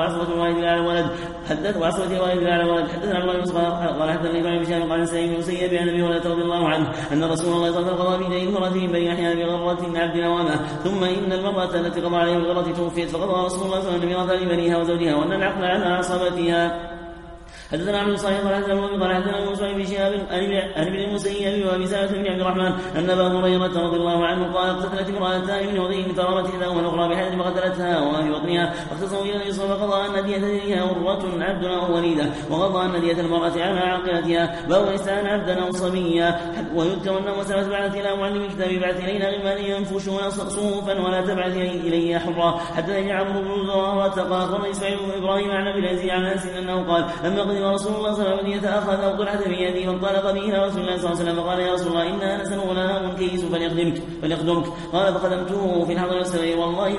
على الولد. وعصبة الوالد لا على الولد. حدثنا عبد الله بن قال حدثنا ابن هشام قال سعيد بن مسيب عن ابي هريرة رضي الله عنه ان رسول الله صلى الله عليه وسلم قضى في دين المرأة بين احيان بغرة عبد نوامه ثم ان المرأة التي قضى عليها بالغرة توفيت فقضى رسول الله صلى الله عليه وسلم بنيها وزوجها وان العقل على عصبتها. حدثنا عبد الصالح قال حدثنا موسى بن شهاب عن ابن المسيب وابي سلمة بن عبد الرحمن ان ابا هريرة رضي الله عنه قال اقتتلت امرأتان من هذين فرمت احداهما الاخرى بحدث فقتلتها وما في بطنها فاختصموا الى النبي صلى الله عليه وسلم فقضى ان دية دينها غرة عبد او وليدة وقضى ان دية المرأة على عاقلتها. باب استعان عبدا او صبيا. ويذكر انه سلمت بعثت الى معلم الكتاب بعث الينا غلمان ينفشون صوفا ولا تبعث الي حرا. حدثني عمرو بن زرارة قال اخبرني اسماعيل بن ابراهيم عن ابي العزيز عن انس انه قال لما قضي قدم رسول الله صلى الله عليه وسلم فأخذ أو طلحة بيده فانطلق به إلى رسول الله صلى الله عليه وسلم فقال: يا رسول الله إن أنسا غلام كيس فليخدمك. قال: فخدمته في الحضر والسفر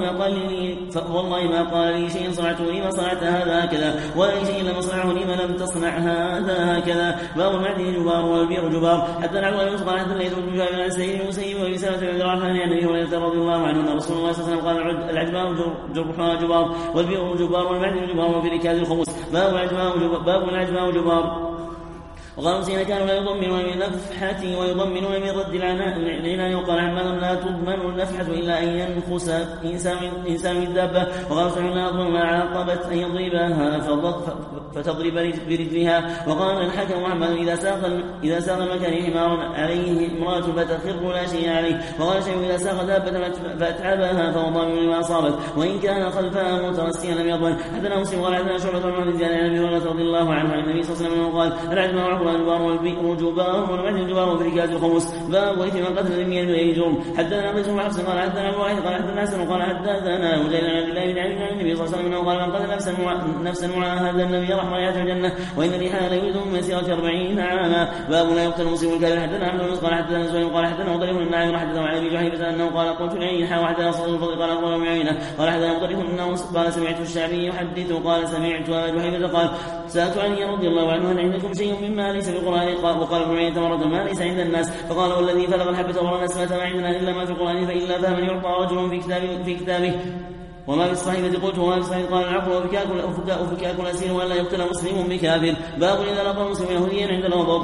والله ما قال لي شيء صنعته لما صنعت هذا هكذا، ولا لي شيء لم أصنعه لما لم تصنع هذا هكذا. باب المعدن جبار والبير جبار. حتى نعبد الله قال: حتى ليس بن جابر عن سعيد بن مسيب وابي سلمة بن عبد الرحمن عن ابي هريرة رضي الله عنه ان رسول الله صلى الله عليه وسلم قال: العجماء جرحها جبار والبير جبار والمعدن جبار وفي ركاز الخمس. باب العجماء جبار. وقال مسلم: كانوا لا يضمنون من النفحة ويضمنون من رد العنان. وقال عمال: لا تضمن النفحة إلا أن ينخس إنسان من الدابة. وقال سمع: لا أضمن ما عاقبت أن يضربها فتضرب برجلها. وقال الحكم محمد: إذا ساق المكان حمار عليه امرأة فتخر لا شيء عليه. وقال شيء: إذا ساق دابة فأتعبها فهو ضامن لما أصابت، وإن كان خلفها مترسيا لم يضمن. حدثنا مسلم قال: حدثنا شعبة بن محمد عن أبي هريرة رضي الله عنه عن النبي صلى الله عليه وسلم قال: العجماء الجبار والبئر جبار والمعدن جبار وفي ركاز الخمس. باب إثم من قتل ذميا بغير جرم. حدثنا قيس بن حفص قال: حدثنا أبو واحد قال: حدثنا حسن قال: حدثنا وجيل عن عبد الله بن عمرو عن النبي صلى الله عليه وسلم قال: من قتل نفسا معاهدا النبي رحمه الله الجنة وإن ريحها ليولد من مسيرة 40 عاما. باب لا يقتل المسلم الكافر. حدثنا عبد الله قال: حدثنا زهير قال: حدثنا مطرف النعيم حدثنا عن ابي جحيفة انه قال: قلت لعينها وحدثنا صدر الفضل قال: اخبرنا معينة قال: حدثنا مطرف انه قال: سمعت الشعبي يحدث قال: سمعت ابا جحيفة قال: سألت علي رضي الله عنه: هل عندكم شيء مما ليس في القرآن؟ وقال ابن عيينة مرة: ما ليس عند الناس. فقال: والذي فلق الحبة ورنا السماء ما عندنا إلا ما في القرآن فإلا فهما يعطى رجل في كتابه وما في الصحيفة. قلت: وما في الصحيفة؟ قال: العفو وفكاك الأسير وأن لا يقتل مسلم بكافر. باب إذا لقى المسلم يهوديا عند الغضب.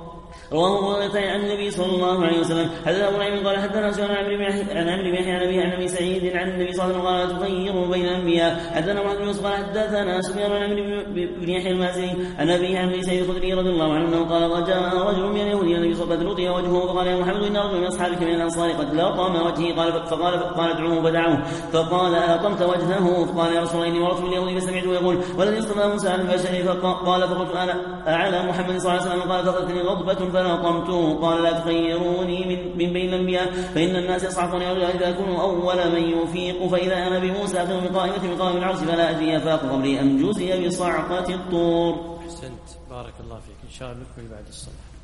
رواه مسلم عن النبي صلى الله عليه وسلم. حدثنا أبو نعيم قال: حدثنا سفيان عن عمرو بن يحيى عن أبي سعيد عن النبي صلى الله عليه وسلم قال: تخيروا بين الأنبياء. حدثنا محمد بن يوسف قال: حدثنا سفيان عن عمرو بن يحيى المازني عن أبيه عن أبي سعيد الخدري رضي الله عنه أنه قال: جاء رجل من اليهود إلى النبي صلى الله عليه وسلم لقي وجهه فقال: يا محمد إن رجلا من أصحابك من الأنصار قد لطم وجهي. قال: ادعوه فدعوه. فقال: ألطمت وجهه؟ فقال: يا رسول الله إني مررت باليهود فسمعته يقول: والذي اصطفى موسى على البشر. قال: فقلت: أنا أعلى محمد صلى الله عليه وسلم. قال: فأخذتني غضبة فلطمته. قال: لا تخيروني من بين الأنبياء فإن الناس يصعقون إذا كنوا أول من يفيق. فإذا أنا بموسى أخذ من قائمة من قائم العرش فلا أدري أفاق قبري أم جزي بصعقة الطور. أحسنت، بارك الله فيك. إن شاء الله نكمل بعد الصلاة.